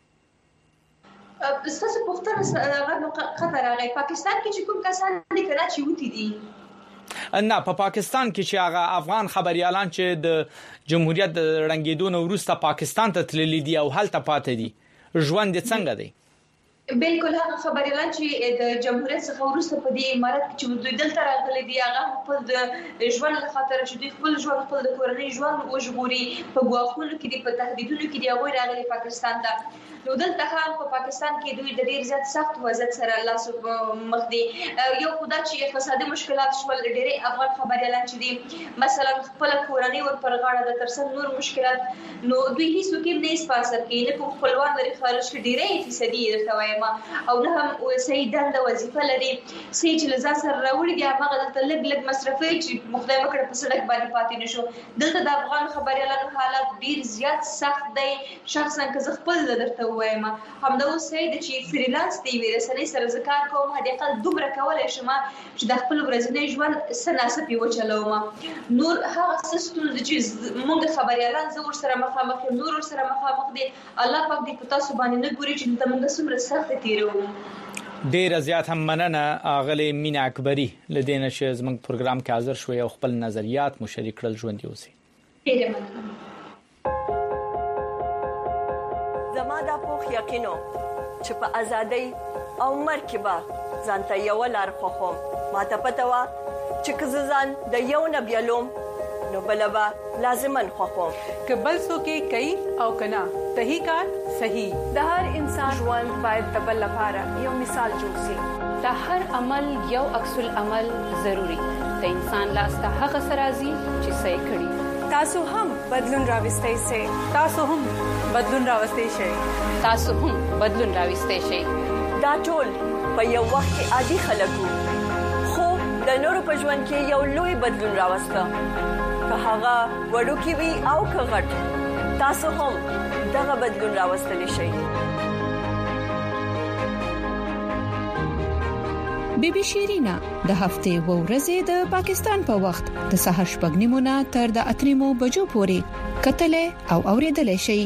ستاسو پوښتنه هغه قطر راغی پاکستان کې چې کوم کسان دي کله چې وتی دي نه په پاکستان کې چې هغه افغان خبريالان چې د جمهوریت د رنګیدو نه وروسته پاکستان ته تللي دي او هلته پاتې دي ژوند څنګه دی؟ بالکل هغه خبريالان چې د جمهوریت څخه وروسته په دې امارات کې چې دوی دلته راغلي دي هغه خپل د ژوند لپاره چې دوی خپل ژوند خپل د کورنۍ ژوند وژغوري په ګواښونو کې دي په تهدیدونو کې دي هغه راغلي پاکستان ته. نو دلته هم په پاکستان کې دوی د ډیر زیات سخت وضعیت سره الله مخ دي. یو خدای چې اقتصادي مشکلات شول ډېرې افغان خبريالان چې دي مثلا خپل کورنۍ ور پر غاړه د ترڅنګ نور مشکلات نو دوی هیڅ وکیم نه سپاسر کې نه کوم خپلوان لري خارج کې ډېرې فیصدي درته او نه هم صحیح دنده وظیفه لري سې چې لزا سره راوړي دي هغه دلته لګ مصرفي چې مخدای مکړه په سړک باندې پاتې نشو. دلته د افغان خبريالانو حالت ډیر زیات سخت دی. شخصا که خپل درته وایم همدا اوسې د چې فریلانس دی ورسنۍ سره ذکر کوم هدي قل دومره کولای شم چې د خپل ورځنی ژوند سناسب یو چلوم. نور هغه سیستم چې موږ خبريالان زور سره مخامخ نور سره مخامخ دي الله پاک دې په تاسو باندې نه ګوري چې موږ سمره سخت تیرو. ډیر زیات هم مننه اغلی مینا اکبری لدینه چې زموږ پروګرام کې حاضر شوی او خپل نظریات مو شریک کړل. ژوند یوسي. ډیر مننه. زما دا پوخ یقینو چې په ازادۍ او مرګ به ځانته یو لار خوخم. ماته پته وا چې که ځان د یو نه بیلوم نو بلبا لازمن خوخم. که بل څوک کوي او کنا صحیح کار صحیح. د هر انسان ژوند باید د بل لپاره یو مثال جوړ شي. د هر عمل یو عکس العمل ضروری. د انسان لاس ته هغه سرازي چې صحیح کړي. تاسو هم بدلون راوستئ شئ. تاسو هم بدلون راوستئ شئ. تاسو هم بدلون راوستئ شئ. دا ټول په یو وخت کې عادي خلکو خو د نورو په ژوند کې یو لوی بدلون راوسته. که هغه وړوکی وي او که غټ تاسو هم دغه بدلون راوستلی شئ. بیبي شیرینا د هفته و ورځې د پاکستان په وخت د سحر شپږ نیمونه تر د 8 بجو پورې کتلې او اوریدلې شي.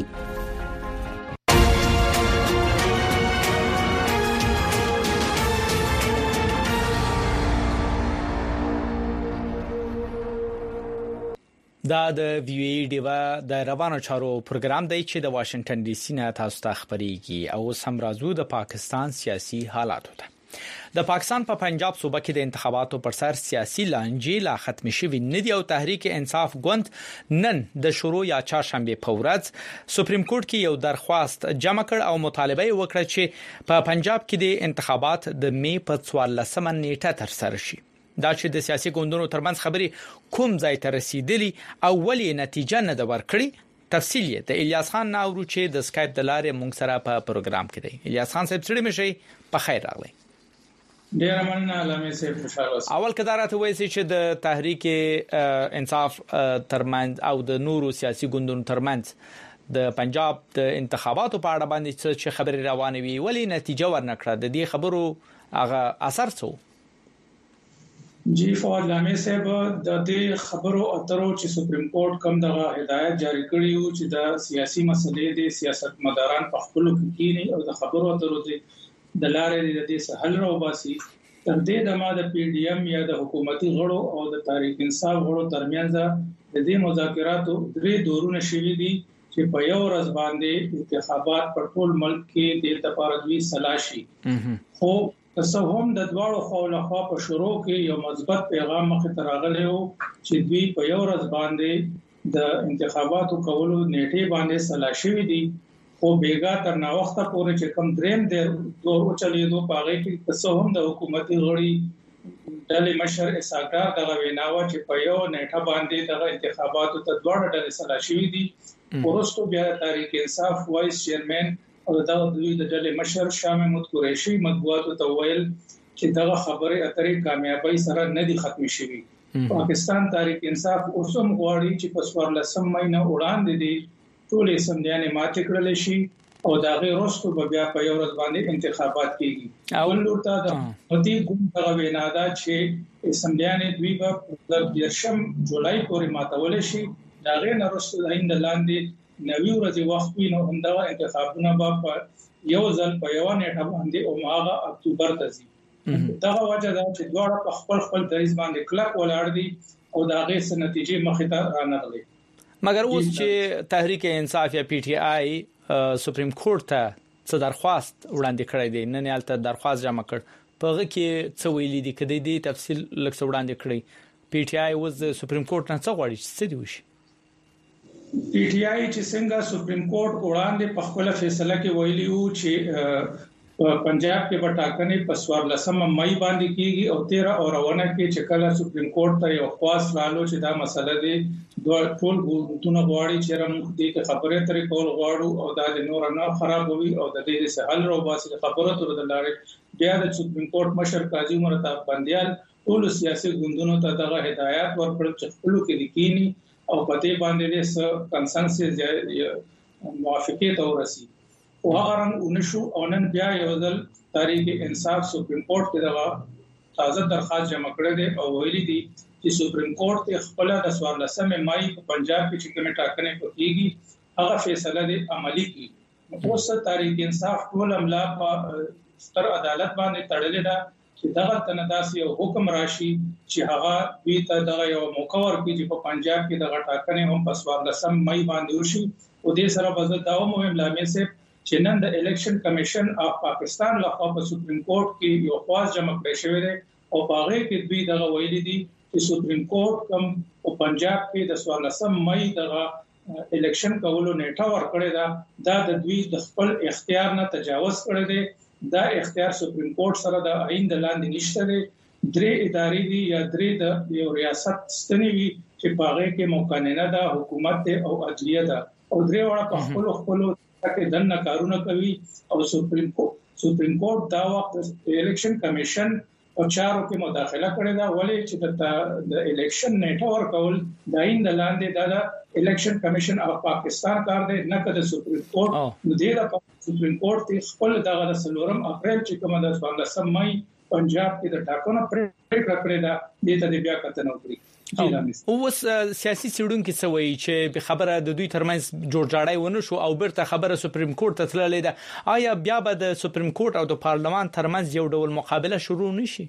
دا د وی ای ډیوا د روانو چارو پروګرام دی چې د واشنگټن ډي سي نه تاسو ته خبريږي او سم راځو د پاکستان سیاسي حالاتو ته. د پاکستان په پنجاب صوبه کې د انتخاباتو پر سر سیاسي لانجې لا ختم شوی نه دی او تحریک انصاف ګوند نن د شروع یا چهارشنبه په ورځ سپریم کورټ کې یو درخواست جمع کړ او مطالبه وکړه چې په پنجاب کې د انتخابات د می په 14 نیټه تر سره شي. دا چې د سیاسي ګوندونو ترمنځ خبرې کوم ځای ته رسیدلی او ولې نتیجه نه د ورکړي. تفصیل یې د الیاس خان ناورو چې د اسکایپ د لارې مونږ سره په پروګرام کې دی. الیاس خان صاحب ستړي مشي په خیر راغلی. ډیر مننه علامه صاحب خوشاله اوسئ. اول کدارته وایي چې د تحریک انصاف ترمنځ او د نورو سیاسي ګوندونو ترمنځ د پنجاب د انتخاباتو په اړه باندې چې خبرې روانې وي ولې نتیجه ورنکړه د دې خبرو هغه اثر څه؟ جی فواد لامه صاحب د دې خبرو اترو چې سپریم کورټ کوم دغه هدایت جاری کړی او چې د سیاسي مسلې د سیاستمداران په خپل کې کینی او د خبرو اترو د لارې د دې حل راوباسي تر دې دمه د پی ډی ایم یا د حکومتي غړو او د تحریک انصاف غړو ترمنځ د دې مذاکراتو درې دورونه شوي دي چې په یو ورځ باندې انتخابات په ټول ملک کې د تپاردوی سلاشي خو څه هم د دواړو خوا له خوا په شروع کې یو مثبت پیغام مخ ته راغلی و چې دوی په یو ورځ باندې د انتخاباتو کولو نیټه باندې سلاشي وي دي خو بیګا تر نا وخته پورې چې کم دریم د دورو چلیدو پاغه کې څه هم د حکومتي غړي ډلې مشر اساګار دغه ویناوه چې په یو نیټه باندې دغه انتخاباتو ته دوه ډلې سلاشي وي دي ورستو بیا تحریک انصاف وایس چیرمن او د ډلې مشر شاه محمود قریشي مطبوعاتو ته ویل چې دغه خبره اترې کامیابی سره نه دي ختم شوي پاکستان تحریک انصاف اوسم غواړي چې په 14 مې نه وړاندې دي ټول سمندیانه ماته کړل شي او دا غي وروسته بیا په یو ورځ باندې انتخابات کیږي او لورته د مدي ګوند دغه وینادا چې سمندیانه دوی په 10 جولای پورې ماتول شي دا غي وروسته د هند لاندې نوي ورځې وخت وینو همدغه انتخابونه په یو ځل په یو نیټه باندې او ماغه اکتوبر ته ځي دغه وجه دا چې دوه په خپل دریز باندې کلک ولاړ دي او دا غي څه نتیجې مخې ته رانغلي مګر اوس چې تحریک انصاف یا پی ټی آی سپریم کورټ ته څه درخواست وړاندې کړی دی نن یالته درخواست جمع کړ په هغه کې څه ویلي دي کدی دی تفصیل لکه وړاندې کړی پی ټی آی اوس سپریم کورټ نه څه غواړي څه دی وشي پی ټی آی چې څنګه سپریم کورټ وړاندې په خپل فیصله کې ویلي وو چې پنجاب کې بټاکنې په 14 مې باندې کیږي او 13 اور ونه کې چې کله سپریم کورټ ته یو خاص رالو چې دا مسله دی دوه ټول ګوندونه غواړي چې رم دې خبره ترې کول غواړو او دا د نور نه خرابوي او د دې څخه حل راوباسي خبره تر د لارې بیا د سپریم کورټ مشر قاضي مرتضی بندیال ټول سیاسي ګوندونو ته دغه هدایت ورکړل چې خپل کې لیکيني او پته باندې د کنسنسس موافقه ته ورسي او هغه ونشو او نن بیا یو ځل تحریک انصاف سپریم کورټ کې دغه تازه درخواست جمع کړی دی او ویلي دي چې سپریم کورټ خپل د 14 مې په پنجاب کې چې کومه ټاکنې کوي هغه فیصله دې عملی کړي اوس تحریک انصاف ټول عملا په ستر عدالت باندې تړلې ده چې دغه تنداسي او حکم راشي چې هغه دوی ته دغه یو موقع ورکړي چې په پنجاب کې دغه ټاکنې هم په 14 مې باندې وشي او دې سره به دا مهم لامل سي چې نن د الیکشن کمیشن اف پاکستان لخوا په سپریم کورټ کې یو خواص جمع کړی شوی دی او هغه کې دوی دغه ویلي دي چې سپریم کورټ کوم په پنجاب کې د 14 مې دغه الیکشن کولو نیټه ورکړی دا د دوی د خپل اختیار نه تجاوز کړی دی دا اختیار سپریم کورټ سره د آئین د لاندې نشته دی درې ادارې دي یا درې د یو ریاست ستنې وي چې په هغه کې مقننه ده حکومت او عدلیه ده او درې وړه په خپل کې دنه کارونه کوي او سپریم کورټ دا وخت الیکشن کمیشن او چارو کې مداخله کړې ده ولې چې د الیکشن نیټه ورکول د آئین د لاندې د الیکشن کمیشن اف پاکستان کار دی نه کده سپریم کورټ نو د سپریم کورټ خپل دغه سلورم اپریل چې کومه د 14 مې پنجاب کې د ټاکنو پریکړه کړې ده د دې بیا کتنه وکړي اوس سیاسي سړونکو سوي چې خبره د دوی ترمنځ جوړجاړی ونه شو او برته خبره سپریم کورټ ته تللې ده آیا بیا به د سپریم کورټ او د پارلمان ترمنځ یو ډول مقابله شروع نشي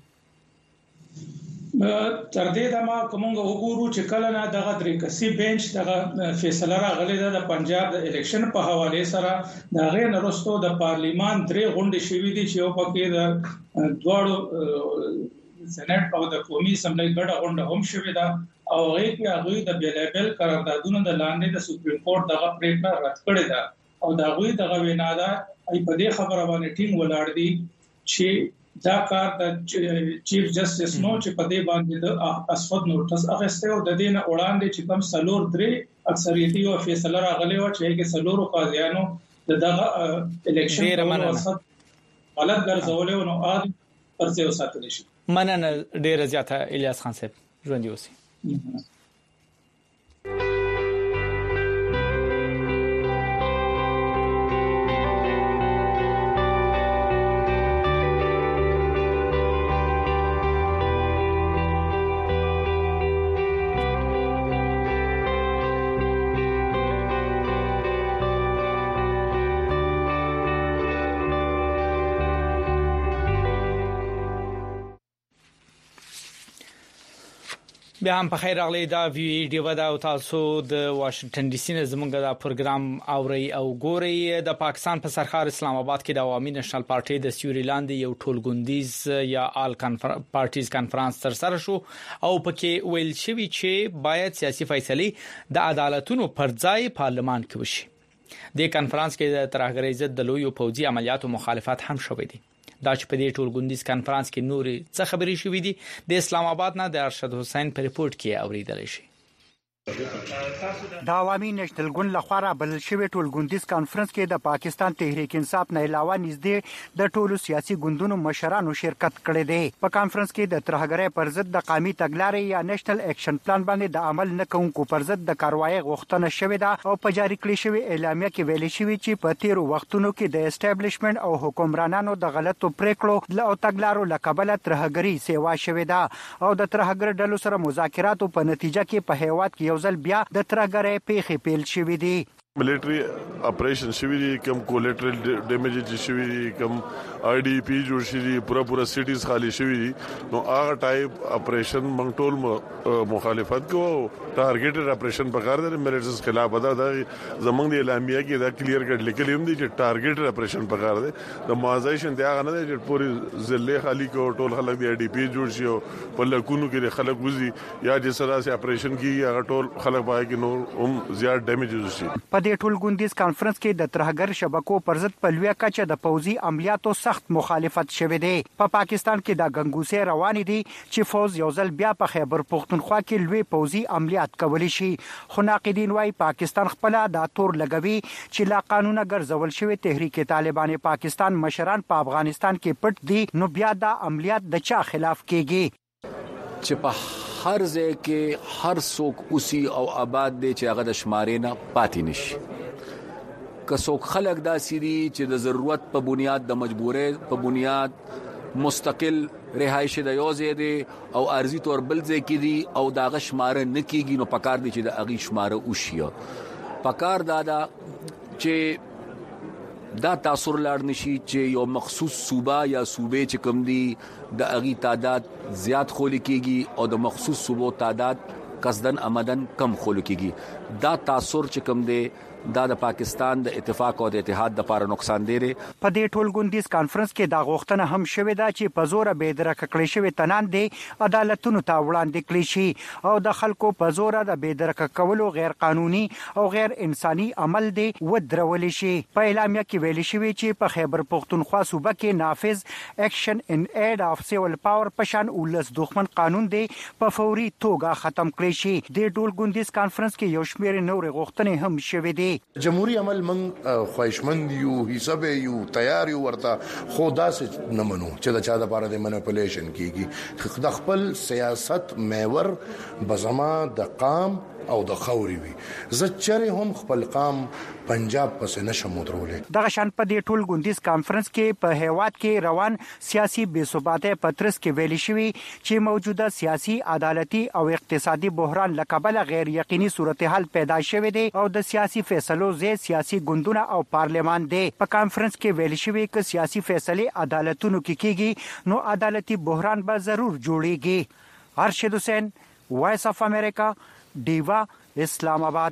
تر دې دمه کومه وګورو چې کله نه دغه درې کسي بنچ دغه فیصله راغلی ده د پنجاب د الیکشن په حواله سره دا غیر نرستو د پارلیمان درې غونډې شوې دي چې په کې د دوړو سېنات او د قومي اسمبلی ګډه غونډه هم شوې ده او هغه د بیلابل قراردادونو د لاندې د سپریم کورټ دغه پریکړه رد کړې ده او دا غوي دغه وینا ده ای په دې خبره باندې ټینګ ولاړ دي چې دا کار د چیف جسټس نو چې په دې باندې د اسفد نوټس اخیسته او د دې نه وړاندې چې کوم سلور درې اکثریتي او فیصله راغلی و چې کې سلورو قاضیانو دغه الیکشن غلط ګرځول او نو عادي پرځه وساتل شي مننه ډیره زیاته الیاس خان صاحب ژوند اوسئ بیا هم په خیر راغلی دا ویډیو دا تاسو د واشنگټن ډي سي نه زموږ دا پروګرام اوري او ګوري د پاکستان په سرخار اسلام آباد کې د عوامي نېشنل پارټي د سیوري لاندې یو ټولګوندیز یا آل پارټیز کانفرنس تر سره شو او پکې ویل شوی چې باید سیاسي فیصله د عدالتونو پر ځای پارلمان کې وشي د کانفرنس کې د ترهګرۍ ضد د لویو پوځي عملیاتو مخالفت هم شوې دي دا چې په دې ټولګوندیز کانفرنس کې نوري څه خبري شوې دي د اسلام آباد نه د ارشد حسین په ریپورت کې اوریدل شي د عوامي نېشنل ګوند لخوا بل شوی ټولګوندیز کانفرنس کې د پاکستان تحریک انصاف نه علاوه نږدې د ټولو سیاسي ګوندونو مشرانو شرکت کړي دي په کانفرنس کې د ترهګرۍ پر ضد د قومي تګلارې یا نېشنل اکشن پلان باندې د عمل نه کوونکو پر ضد د کاروایی غوښتنه شوې ده او په جاری کړی شوی اعلامیه کې ویل شوی چې په تیرو وختونو کې د اسټابلیشمنت او حکمرانانو د غلطو پریکړو او تګلارو لکبله ترهګرۍ سیوا شوې ده او د ترهګر ډلو سره مذاکراتو په نتیجه کې په هیواد کې یو ځل بیا د ترهګرۍ پیښې پیل شوې دي ملټری اپریشن شوی دي کم کولیټرل ډیمیج شوی دي کم آی ډی پی جوړ شوی دي پورا سټیز خالی شوی دي نو هغه ټایپ اپریشن موږ ټول مخالفت کو ټارګټډ اپریشن پکار دي ملټریز خلاف ادا د زمنګ دی اعلامیه کې دا کلیر کټ لیکل هم دي چې ټارګټډ اپریشن پکار دي د مازایشن دی هغه نه دي چې پوری ضلع خالی کو ټول خلک دی آی ډی پی جوړ شي په لکونو کې خلک وزي یا چې سره سي اپریشن کې هغه ټول خلک پای کې نو هم زیات ډیمیج وشي په دې ټولګوندیز کانفرنس کې د ترهګر شبکو پر ضد په لوی کچه د پوځي عملیاتو سخت مخالفت شوه دی په پاکستان کې د غنګوسه روان دي چې فوج یو ځل بیا په خیبر پختونخوا کې لوی پوځي عملیات کولی شي خو ناقدین وايي پاکستان خپل د تور لګوي چې لا قانون ګرځول شوی تحریک طالبان پاکستان مشران په افغانستان کې پټ دي نو بیا د عملیات د چا خلاف کېږي چې په هر ځای کې هر څوک اوسي او آباد دي چې هغه د شمارې نه پاتې نشي که څوک خلک داسې دي چې د ضرورت په بنیاد د مجبورۍ په بنیاد مستقل رهایش د یو ځای دي او ارزي تور بل ځای کې دي او داغه شماره نه کیږي نو پکار دي چې د اغي شماره وشي پکار دادا چې دا تاثیر لاړ نشي چې یو مخصوص صوبه یا صوبې چې کم دي د اغي تعداد زیات خول کېږي او د مخصوص صوبو تعداد قصدن آمدن کم خول کېږي دا تاثیر چې کم دی دا د پاکستان د اتفاق او د اتحاد د لپاره نقصان دی په دې ټولګوندیز کانفرنس کې دا غوښتنه هم شوې ده چې په زور به درک کړی شوی تنان دی عدالتونو ته وړاندې کړی شي او د خلکو په زور د به درک کولو غیر قانوني او غیر انساني عمل دی ودرول شي په اعلامیه کې ویل شوی چې په خیبر پختونخوا صوبه کې نافذ اکشن ان ایډ اف سیول پاور پشان ولس دښمن قانون دی په فوري توګه ختم کړی شي د ټولګوندیز کانفرنس کې یو شمېر نور غوښتنې هم شوې دي جمهوریت عمل من خواهشمند یو حساب یو تیار یو ورته خدا سه نه منو چې دا چا د لپاره د منیپولیشن کیږي د خپل سیاست محور بزما د قام او د خوري وي زچره هم خپل قام پنجاب پس نشم درولې دغه شان په دې ټولګوندیز کانفرنس کې په هیواد کې روان سیاسي بې ثباتۍ پترس کې ویلي شوی چې موجوده سیاسي عدالتي او اقتصادي بحران لکبل غیر یقیني صورتحال پیدا شوه دی او د سیاسي فیصلو زې سیاسي ګوندونه او پارلیمان دی په کانفرنس کې ویلي شوی چې سیاسي فیصله عدالتونو کې کیږي نو عدالتي بحران به ضرور جوړيږي ارشد حسین وایس اف امریکا دیوا اسلام آباد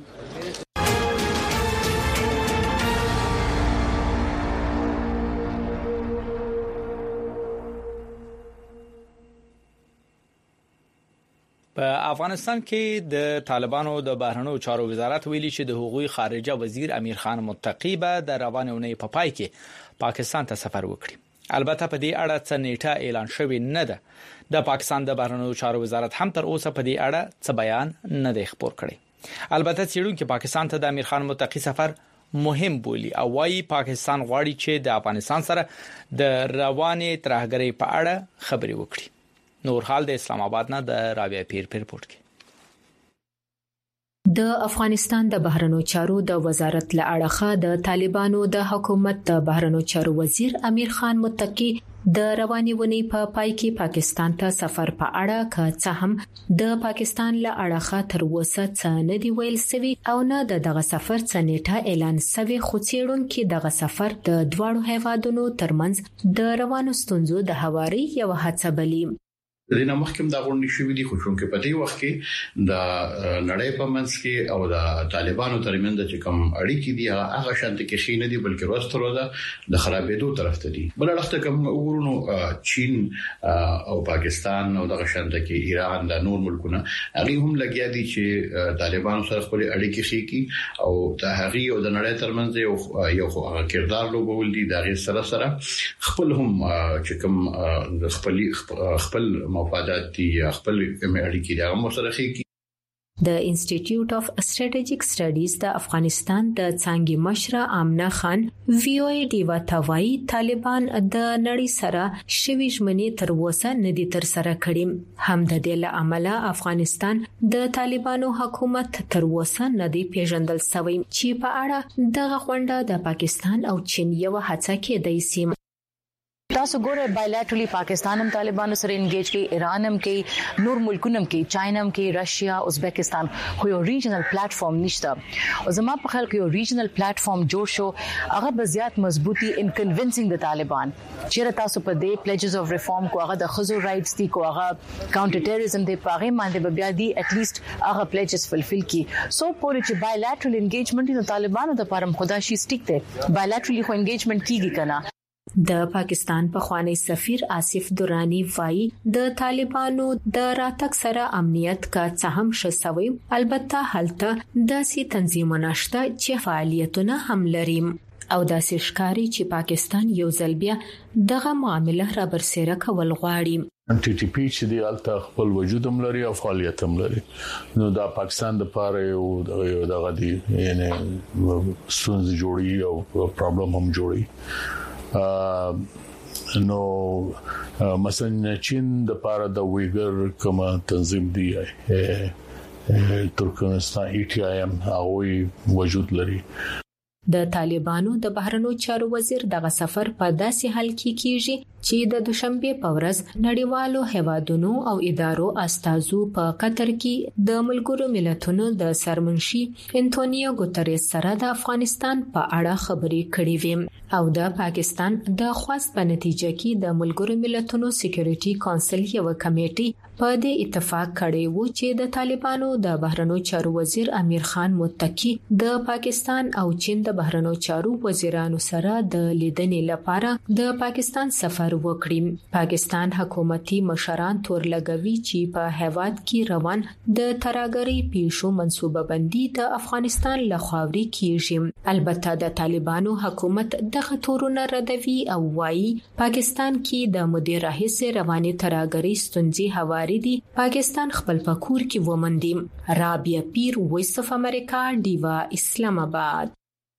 په افغانستان کې د طالبانو د بهرنیو چارو وزارت ویلي چې د حقوقي خارجه وزیر امیر خان متقی به د روانې اونۍ په پای کې پاکستان ته سفر وکړي البته په دې اړه څه نیټه اعلان شوې نه ده د پاکستان د بهرنیو چارو وزارت هم تر اوسه په دې اړه څه بیان نه دی خبر کړی البته څېړونکو پاکستان ته د امیر خان متقی سفر مهم بولی او وايي پاکستان غواړي چې د افغانستان سره د روانې ترهګرۍ په اړه خبرې وکړي نور حال د اسلام آباد نه د رابعه پیر رپورت کې د افغانستان د بهرنیو چارو د وزارت له اړخه د طالبانو د حکومت د بهرنیو چارو وزیر امیر خان متقی د رواني ونی په پای کې پاکستان ته سفر په اړه که څه هم د پاکستان له اړخه تر اوسه څه نه دی ویل سوي او نه دغه سفر څه نیټه اعلان سوي خو څېړونکو دغه سفر د دواړو هیوادونو ترمنځ د روانو ستونزو د هواري یو هڅه بلی د دې مخکم دا غونډې شوې دي خو چې په دې وخت کې د نړۍ په منځ کې او د طالبانو ترمنځ چې کوم اړیکې دي هغه شانت کې شي نه دي بلکې ورستروده د خرابېدو طرف ته دي. بل اړخ کوم ورونو چین او پاکستان او د شانت کې ایران د نور ملکونه هغه هم لګیا دي چې طالبانو سره خپل اړیکې شي کی او د هغه او د نړۍ ترمنځ یو کردار لوبول دي د غیر سره خپل هم چې کوم خپل مفادات دي خپل اړیکې د هم سره خېږي. د انسټیټیوټ اف سټریټیجیک سټډیز د افغانستان د څانګې مشره آمنه خان وی او ای ډی وتاوی طالبان د نړۍ سره شوي ژمنې تر اوسه ندي تر سره کړي. هم د دې له امله افغانستان د طالبانو حکومت تر اوسه ندي پیژندل شوی چې په اړه د غونډه د پاکستان او چین یو هڅه کېدای شي. تاسو ګوره بایلټرلی پاکستان هم طالبانو سره انګیج کی، ایران هم کی، نور ملکونه هم کی، چاینا هم کی، رشیا، ازبکستان، خو یو ریجنل پلیټ فارم نشته. او زما په خیال کې یو ریجنل پلیټ فارم جوړ شو هغه به زیات مضبوطی ان کنوینسینګ د طالبان چې تاسو په دې پلیجز اف ریفارم کو هغه د خزو رائټس دي کو هغه کاونټر ټیرریزم دی په هغه باندې به بیا دی اټ لیست هغه پلیجز فلفل کی. سو پورې چې بایلټرل انګیجمنت د طالبانو د پرم خدا شي سټیک دی بایلټرلی خو انګیجمنت کیږي کنه. د پاکستان پخوانی سفیر آصف درانی وایي د طالبانو د راتګ سره امنیت کا څه هم شسوي، البته هلته داسې تنظیمونه شته چې فعالیتونه هم لري او داسې ښکاری چې پاکستان یو ځل بیا دغه معاملې را برسېره کول غواړي. ټي ټي پی چې دی الته خپل وجود هم لري او فعالیت هم لري. نو دا پاکستان د پاره یو دغه دی یعنی سونز جوړي او پرابلم هم جوړي. نو مثلا چین د پاره د ویګر کوم تنظیم دی ترکمنستان ای ټی آی ایم هغه وجود لري. د طالبانو د بهرنیو چارو وزیر دغه سفر په داسې حال کې کیږي چې د دوشنبه په ورځ نړیوالو هیوادونو او ادارو استازو په قطر کې د ملګرو ملتونو د سرمنشي انټونیو ګوتریس سره د افغانستان په اړه خبرې کړې وې او د پاکستان د خواست په نتیجه کې د ملګرو ملتونو سکیورټي کونسل یو کمیټي په دې اتفاق کړی و چې د طالبانو د بهرنیو چارو وزیر امیر خان متکی د پاکستان او چین د بهرنیو چارو وزیرانو سره د لیدنې لپاره د پاکستان سفر وکړي. پاکستان حکومتي مشران تور لګوي چې په هیواد کې روان د ترهګرۍ پیښو منصوبه بندي د افغانستان لخوا کیږي. البته د طالبانو حکومت دغه تورونه ردوي او وايي پاکستان کې د مدیر رئیس رواني ترهګرۍ ستونزې هواري دي. پاکستان خپل پکور کې ومندي. رابعه پیر، وایس اف امریکا، ډیوا، اسلام آباد.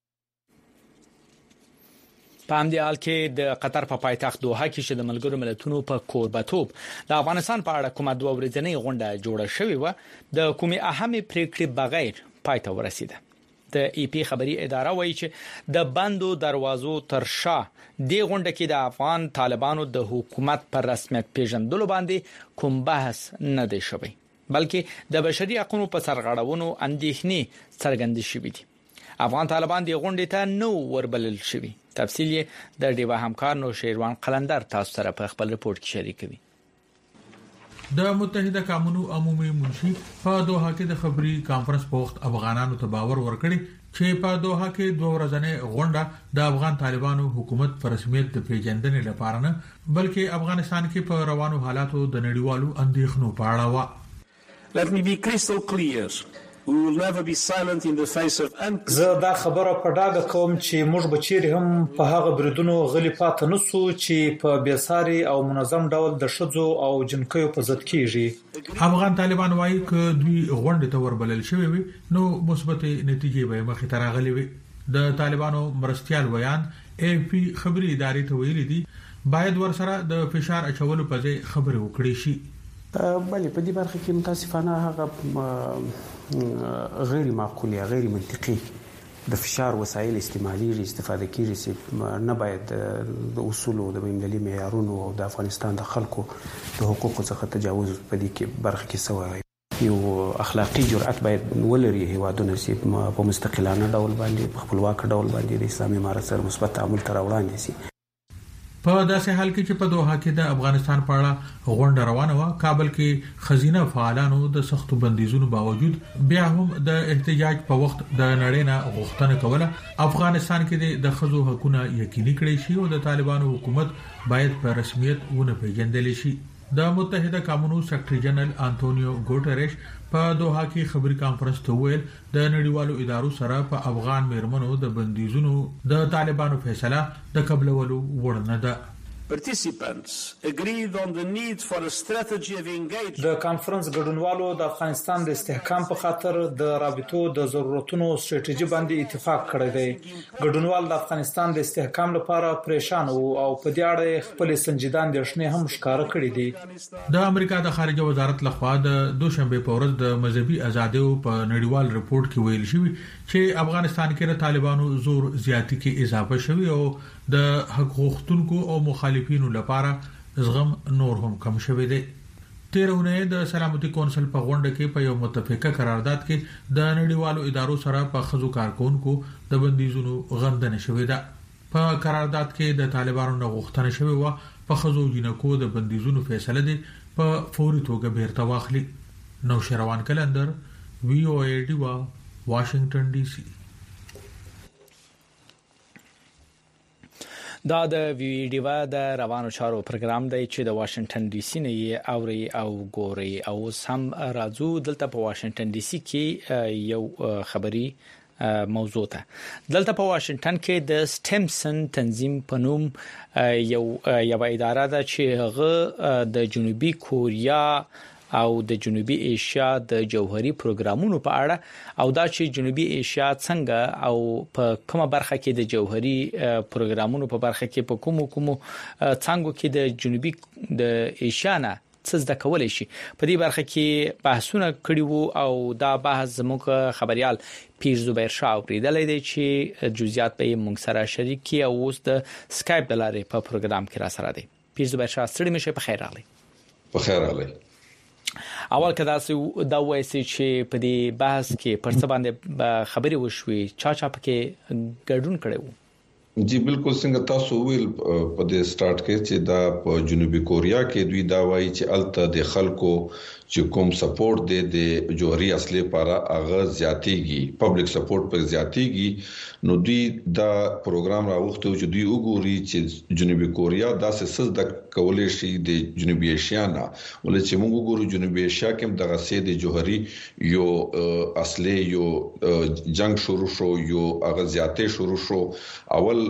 په همدې حال کې د قطر په پایتخت دوحه کې چې د ملګرو ملتونو په کوربتوب د افغانستان په اړه کومه دوه ورځنۍ غونډه جوړه شوې و د کومې اهمه پریکړې بغیر پای ته ورسیده. د ای پی خبري اداره وایي چې د بندو دروازو تر شا د غونډه کې د افغان طالبانو د حکومت پر رسمیت پیژندلو باندې کوم بحث نه دی شوی بلکې د بشري حقوقو په سرغړونو اندېښنې څرګندې شوې دي. افغان طالبان د غونډې ته نو وربلل شوی. تفصیل د ډیوا همکار نو شیروان قلندر تاسو سره په خپل رپورت کې شریکوي. د متحده قومونو عمومي منشي په دوحه کې د خبري کانفرنس په وخت افغانانو ته باور ورکړي چې په دوحه کې دوه ورځې غونډه د افغان طالبانو حکومت پر رسمیت د پیژندنې لپاره نه بلکې افغانستان کې په روانو حالاتو د نړیوالو اندېښنو په اړه و. Let me be crystal clear. We will never be silent in the face of زه دا خبره په ډاګه کوم چې موږ به چیرې هم په هغه بریدونو غلي پاتې نشو چې په بیساري او منظم ډول د شذو او جنکیو په ضد کیږي. افغان طالبان وايي چې دوی غونډه ته وربلل شوی وي نو مثبت نتیجې به مخې ته راغلي وي. د طالبانو مرستيال ویان ای پی خبري ادارې ته ویلي دي باید ورسره د فشار اچولو په ځای خبرې وکړي شي. بلې په دې برخه کې متاسفانه هغه غیر معقوله غیر منطقي د فشار وسایل استفاده کیږي چې نه باید د اصول او د بین‌المللي معیارونو او د افغانستان د خلکو د حقوقو څخه تجاوز په دې کې برخه کې سوی. یو اخلاقی جرأت باید ولري هیوادونه چې په مستقلانه ډول باندې په خپلواک ډول باندې د اسلامي امارت سره مثبت تعامل تر وړاندې شي. په داسې حال کې چې په دوحه کې د افغانستان په اړه غونډه روانه و، کابل کې خزینه فعالانو د سختو بندیزونو باوجود بیا هم د احتجاج په وخت د نړۍ نه غوښتنه کوله افغانستان کې د خزو حقوقونه یقیني کړي شي او د طالبانو حکومت باید په رسمیت ونه پیژندل شي. د متحده قومونو سیکریټری جنرال انټونیو ګوټریش په دوحه کې خبري کانفرنس ته ویل د نړیوالو ادارو سره په افغان میرمنو د بندیزونو د طالبانو فیصله د قبلولو وړ نه ده. Participants agreed on the need for a strategy of engagement. د کانفرنس ګډونوالو د افغانستان د استحکام په خاطر د رابطو د ضرورتونو ستراتیژي باندې اتفاق کړی دی. ګډونوال د افغانستان د استحکام لپاره پریشان وو او په دې اړه خپل سنجیدان اندېښنې هم ښکاره کړې دي. د امریکا د خارجه وزارت لخوا د دوشنبه په ورځ د مذهبي ازادیو په نړیوال رپورت کې ویل شوی چې افغانستان کې د طالبانو زور زیاتی کې اضافه شوی او د حق غوښتونکو او مخالفینو لپاره زغم نور هم کم شوی دی. تیرونه د سلامتي کونسل په غونډه کې په یو متفقه قرارداد کې د نړیوالو ادارو سره په خزو کارکونکو د بندیزونو غندنه شوې ده. په قرارداد کې د طالبانو نه غوښتنه شوې و په خزو جنکو د بندیزونو فیصله دي په فوري توګه بیرته واخلي. نو شروان کلندر VOA ډیوا واشنگټن ډي سي. دا د ویډیو د روانو چارو پروګرام دی چې د واشنگټن ډي سي نه اوري او ګوري او سم راځو دلته په واشنگټن ډي سي کې یو خبري موضوع ته. دلته په واشنگټن کې د سټیمسن تنظیم په نوم یو اداره ده چې هغه د جنوبي کوریا او د جنوبي ایشیا د جوهري پروګرامونو په اړه او دا چې جنوبي ایشیا څنګه او په کومه برخه کې د جوهري پروګرامونو په برخه کې په کومو څنګه کې د جنوبي د ایشیا نه څه زده کولای شي په دې برخه کې بحثونه کړي وو او دا بحث زموږ خبريال پیر زبیر شاه اوریدلې دی چې جزئیات به موږ سره شریک کی او اوس د سکایپ د لارې په پروګرام کې را سره دی. پیر زبیر شاه ستړي مشه په خیر راغلی. په خیر راغلی. اول کدا دا وایي چې په دې بحث کې پر څه باندې خبري وشوي چا پکې ګډون کړو؟ جی بالکل څنګه تاسو ویل په دې سٹارټ کې چې دا په جنوبي کوریا کې دوی دا وایي چې الته د خلکو چې کوم سپورټ دی د جوهري اصلي لپاره هغه زیاتېږي، پبلک سپورټ پر زیاتېږي. نو دوی دا پروګرام راوخته چې دوی وګوري چې جنوبي کوریا داسې څه د کولای شي د جنوبي ایشیا نه، ولې چې موږ وګورو جنوبي ایشیا کې دغه سي د جوهري یو اصلي یو جنگ شروع شو، یو هغه زیاتې شروع شو. اول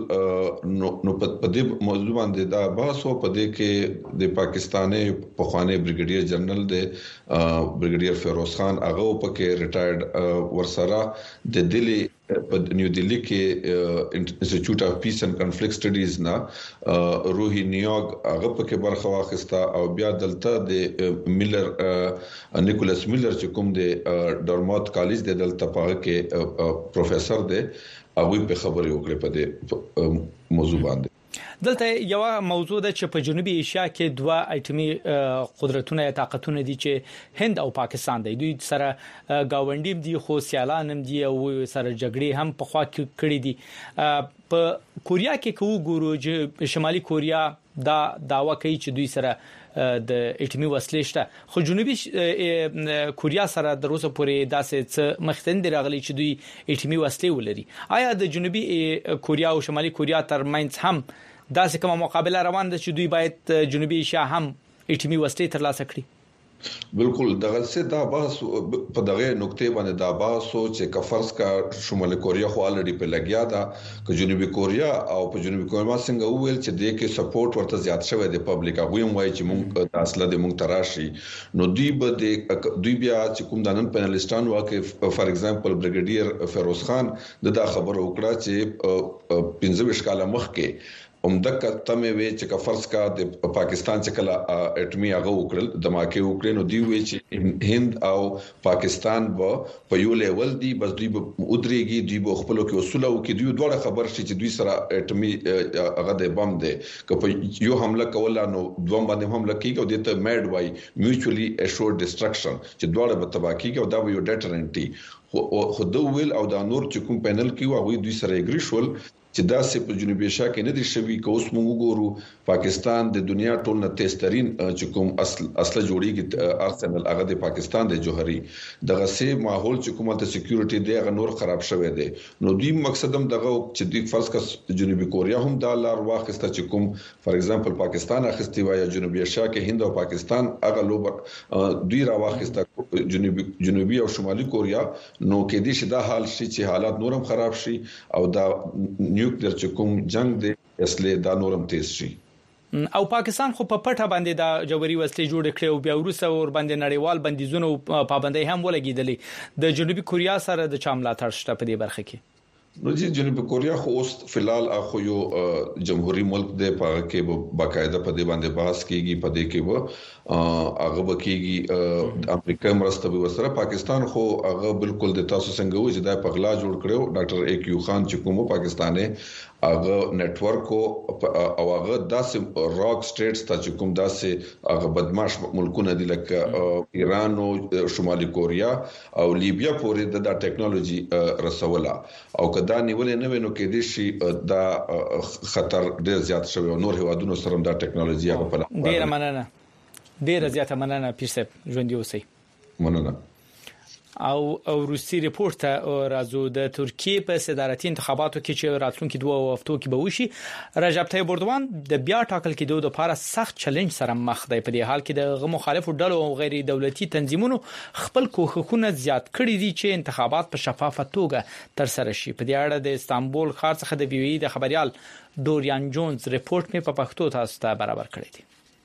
نو په دې موضوع باندې دا بحث او په دې کې د پاکستاني پخوانی بریګیډیر جنرال د بریګیډیر فیروز خان هغه په کې ریټایرډ ورسره د دلی په نیو دلی کې انسټیټیوټ اف پیس اند کنفلیکټ سټډیز نه روحي نیوګ هغه په کې برخه واخیسته او بیا دلته د میلر نیکولاس میلر چې کوم د ډرمات کالج د دلته په کې پروفیسور دی هغه په خبري وکړه په دې موضوع باندې. دلته یو موضوع ده چې په جنوبي ایشیا کې دوه ایټمي قدرتونه طاقتونه دي چې هند او پاکستان دي. دوی سره گاونډي دي خو سیالانم دي او سره جګړې هم په خوا کې کړې دي. په کوریا کې کوو ګورو چې شمالي کوریا دا داوا کوي چې دوی سره د ایټمي وسلې شته، خو جنوبي کوریا سره د روسو پورې داسې څه مختن دي راغلي چې دوی ایټمي وسلې ولري. آیا د جنوبي کوریا او شمالي کوریا ترمنځ هم داسې کومه مقابله روان ده چې دوی باید جنوبي ایشیا هم ایټمي وسلې ترلاسه کړي؟ بالکل دغه څه دا بحث په دغه نقطې باندې دا بحث چې کفرس کا شمالي کوریا خو الریډي په لګیا دا چې جنوبي کوریا او په جنوبي کوریا څنګه وویل چې د کې سپورټ ورته زیات شوی دی پبلک هغه هم وایي چې موږ د اصله د موږ تراشي. نو دوی بیا چې کوم دانن پینالیستان واکه فار ایگزامپل بریګیډیر فیروز خان دا خبر وکړه چې 15 کاله مخکې عمدکه تمه وی چې فرض کا د پاکستان چې کله اټمی هغه وکړل دماکه وکړل نو دی وی چې هند او پاکستان په یو لیول دی بس دوی ودرېږي دوی په خپلو کې اصول او کې دوی دوه خبر شي چې دوی سره اټمی هغه د بم دی که یو حمله کوله نو دوه باندې حمله کوي او دته میډ وای میوچولی اشورډ ډسترکشن چې دوه به تباہ کیږي او دا یو ډیټرنټي خو د ویل او د نور چې کوم پینل کې هغه دوی سره اګری شول چې دا سه په جنوبي ایشیا کې نه دي شوی کوس موږ ګورو پاکستان د دنیا ټول نه تیزترین چې کوم اصله جوړیږي ارسنل هغه د پاکستان د جوهري دغه سه ماحول چې کومه د سکیورټي دی هغه نور خراب شوی دی نو دوی مقصد هم دغه چې د فرض کا جنوبي کوریا هم د لار واخسته چې کوم فار ایگزامپل پاکستان اخستی وای جنوبي ایشیا کې هند او پاکستان هغه لوبر دوی را واخسته جنوبي او شمالي کوریا نو کې دي چې دا حال شي چې حالات نورم خراب شي او دا نیوکلیر چې کوم جنگ دی اصلي دا نورم تیز شي او پاکستان خو په پټه باندې دا جوړي وسلې جوړ کړي او بیا ورسره ور باندې نړیوال بندیزونه او پابندۍ هم ولګیدلې د جنوبي کوریا سره د چاملا ترشته په دې برخه کې نو جنوبي کوریا خو اوس فلال اخو یو جمهوریت ملک دی په کې باقاعده په دې باندې بحث کیږي په دې کې و هغه بکیږي امریکا مرسته به وسره پاکستان خو هغه بالکل د تاسو څنګه وځي دا پغلا جوړ کړو ډاکټر اے کیو خان چې کومو پاکستاني هغه نتورک او هغه داسې راک سټیټس ته چې کوم داسې هغه بدمعش ملکونه دي لکه ایران او شمالي کوریا او لیبیا پورې د ټیکنالوژي رسوله او کدا نیولې نه وینو کې دي شي دا خطر ډیر زیات شوی او نور هوادونو سره دا ټیکنالوژي هغه په ډیر مننه ډیر زیاته مننه پیرسپ ژوند یوسي مننه او روسي ریپورت راځو د ترکیه په صدارتي انتخاباتو کې چې راتلونکي 2 هفتو کې به وشي رجب طيب اردوغان د بیا ټاکل کېدو لپاره سخت چیلنج سره مخ دی په دې حال کې د مخالفو ډلو او غیر دولتي تنظیمونو خپل کوښښونه زیات کړي دي چې انتخابات په شفافه توګه تر سره شي په دې اړه د استانبول ښار څخه د بي د خبريال دوريان جونز ریپورت په پښتو تاسو ته برابر کړی دی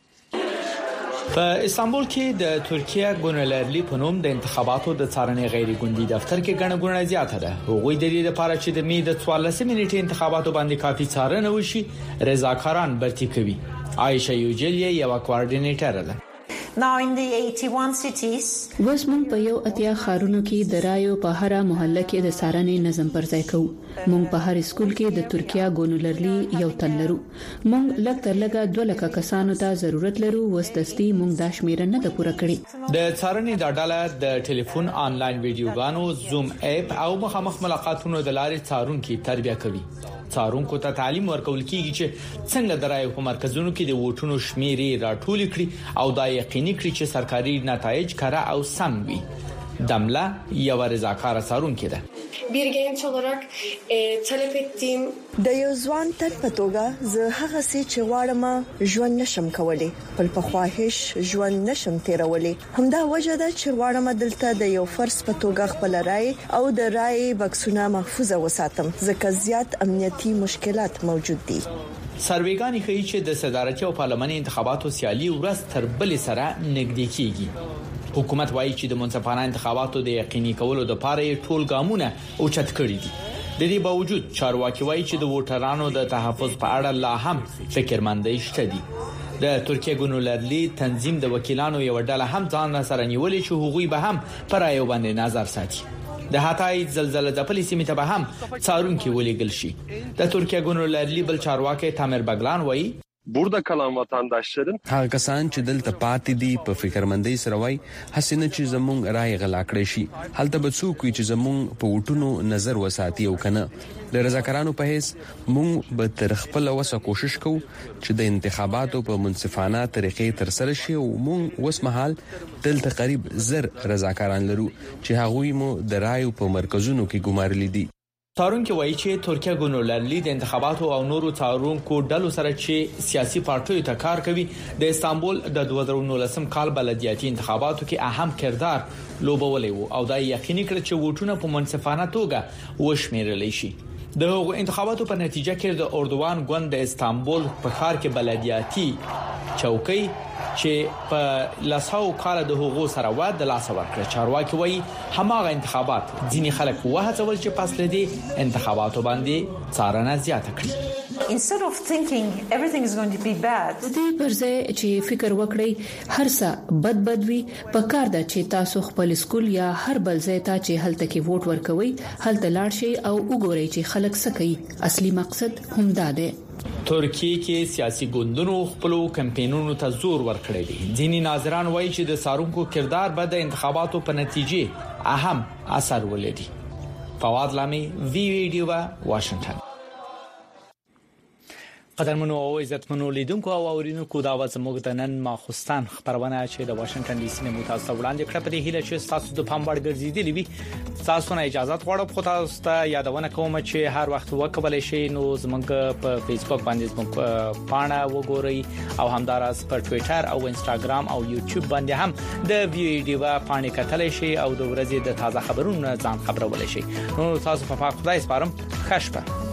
په استانبول کې د ترکیه ګونلرلی په نوم د انتخاباتو د څارنې غیر ګوندي دفتر کې ګڼه زیاته ده هغوی د دې لپاره چې د می د 14 منټې انتخاباتو باندې کافي څارنه وشي رضاکاران برتي کوي عائشه یوجلی یو کوارډینیټر ده Now in the 81 cities وسمون په یو اتیا خارونو کې د رایو په هر محله کې د سارنې نظم پر ځای کوو مونږ په هر سکول کې د ترکیه ګونلرلی یو تن لرو مونږ لږ تر لږه 2 لک کسانو ته ضرورت لرو وستستی مونږ د شمیره نه د پوره کړی د څارنې د ډاله د ټلیفون آنلاین ویډیوګانو زوم اپ او مخامخ ملاقاتونو د لارې څارونکو تربیه کوي څارونکو ته تعلیم ورکول کیږي چې څنګه د رایو په مرکزونو کې د ووټونو شمیرې راټول کړي او دا یقیني کړي چې سرکاري نتایج کره او سم وي دملا یو رضاکار څارونکو ده Bir genç olarak talep ettiğim د یو ځوان تر پتوګه زه هغه سي چې غواړم ژوند نشم کولای په خواهش ژوند نشم تیرولای همدا وجه ده چې غواړم دلته د یو فرص پتوګه خپل رائے او د رائے بکسونه محفوظه وساتم ځکه زیات امنیتي مشکلات موجود دي سروېګانی ښیي چې د صدارتي او پارلماني انتخاباتو سیالي ورځ تر بل سره نږدې کیږي حکومت وایي چې د منصفانه انتخاباتو د یقیني کولو لپاره ټول ګامونه اوچت کړي دي د دې باوجود چارواکي وایي چې د ووټرانو د تحفظ په اړه لا هم فکرمندۍ شته دي د ترکیه ګونلرلی تنظیم د وکیلانو یو ډله هم ځان سره نیولې چې هغوی به هم پر ایو باندې نظر ساتي د هاتای زلزلې د پالیسي مته به هم څارونکو ولېګل شي د ترکیه ګونلرلی بل چارواکي تامر بغلان وایي Burada kalan vatandaşların هغه کسان چې دلته پاتې دي په فکرمندۍ سره وای حسینه چې زمونږ رائے غلا کړی شي هلته به څوک چې زمونږ په وټونو نظر وساتي او کنه د رضاکارانو په هیڅ مونږ به تر خپل وسه کوشش کوو چې د انتخاباتو په منصفانه طریقې تر سره شي او مونږ وسمحال دلته قریب زر رضاکاران لرو چې هغوی مو د رایو په مرکزونو کې ګمارلي دي څارونکو وایي چې ترکیه ګونلرلی د انتخاباتو او نورو څارونکو ډلو سره چې سیاسي پارټیو ته کار کوي د استانبول د 2019 کال بلدیاتي انتخاباتو کې اهم کردار لوبولی وو او دا یقیني کړ چې ووټونه په منصفانه توګه وشمیرل شي د انتخاباتو په نتیجه کې د اردوغان ګوند د استانبول په ښار کې بلدیاتي چوکۍ چې په لاسو کال د هغو سره واد د لاس ورکړ چارواکي وایي هماغه انتخابات ځینی خلک وهڅول چې پس لدی انتخاباتو باندې څارنه زیاته کړي instead of thinking everything is going to be bad د دې پرځای چې فکر وکړي هر څه بد وي په کار ده چې تاسو خپل سکول یا هر بل ځای ته چې هلته کې ووټ ورکوي هلته لاړ شئ او وګورئ چې خلک څه کوي اصلي مقصد همدا دی ترکیه کې سیاسي ګوندونو خپل کمپاینونو ته زور ورکړی دی ځینی ناظران وایي چې د سارونکو کردار به د انتخاباتو په نتیجې اهم اثر ولري فواد لامي وی ویډیو وا واشنگټن قدرمنو او عزتمنو لیدونکو او اورینونکو دا وڅموږ د نن ماخستان خبرونه چې د واشنگټن ډي سي نه متاسف وړاندې کړه په دې هیله چې تاسو د پام وړ ګرځیدلی وي. تاسو نه اجازه غواړم خو تاسو ته یادونه کوم چې هر وخت وکولای شئ نو زموږ په فیسبوک باندې زموږ پاڼه وګورئ او همدارس په ټوئیټر او انستګرام او یوټیوب باندې هم د ویډیو پاڼې کتلای شئ او د ورځې د تازه خبرونو ځان خبرولای شئ. نو تاسو په خدای سپارم. ښه شپه.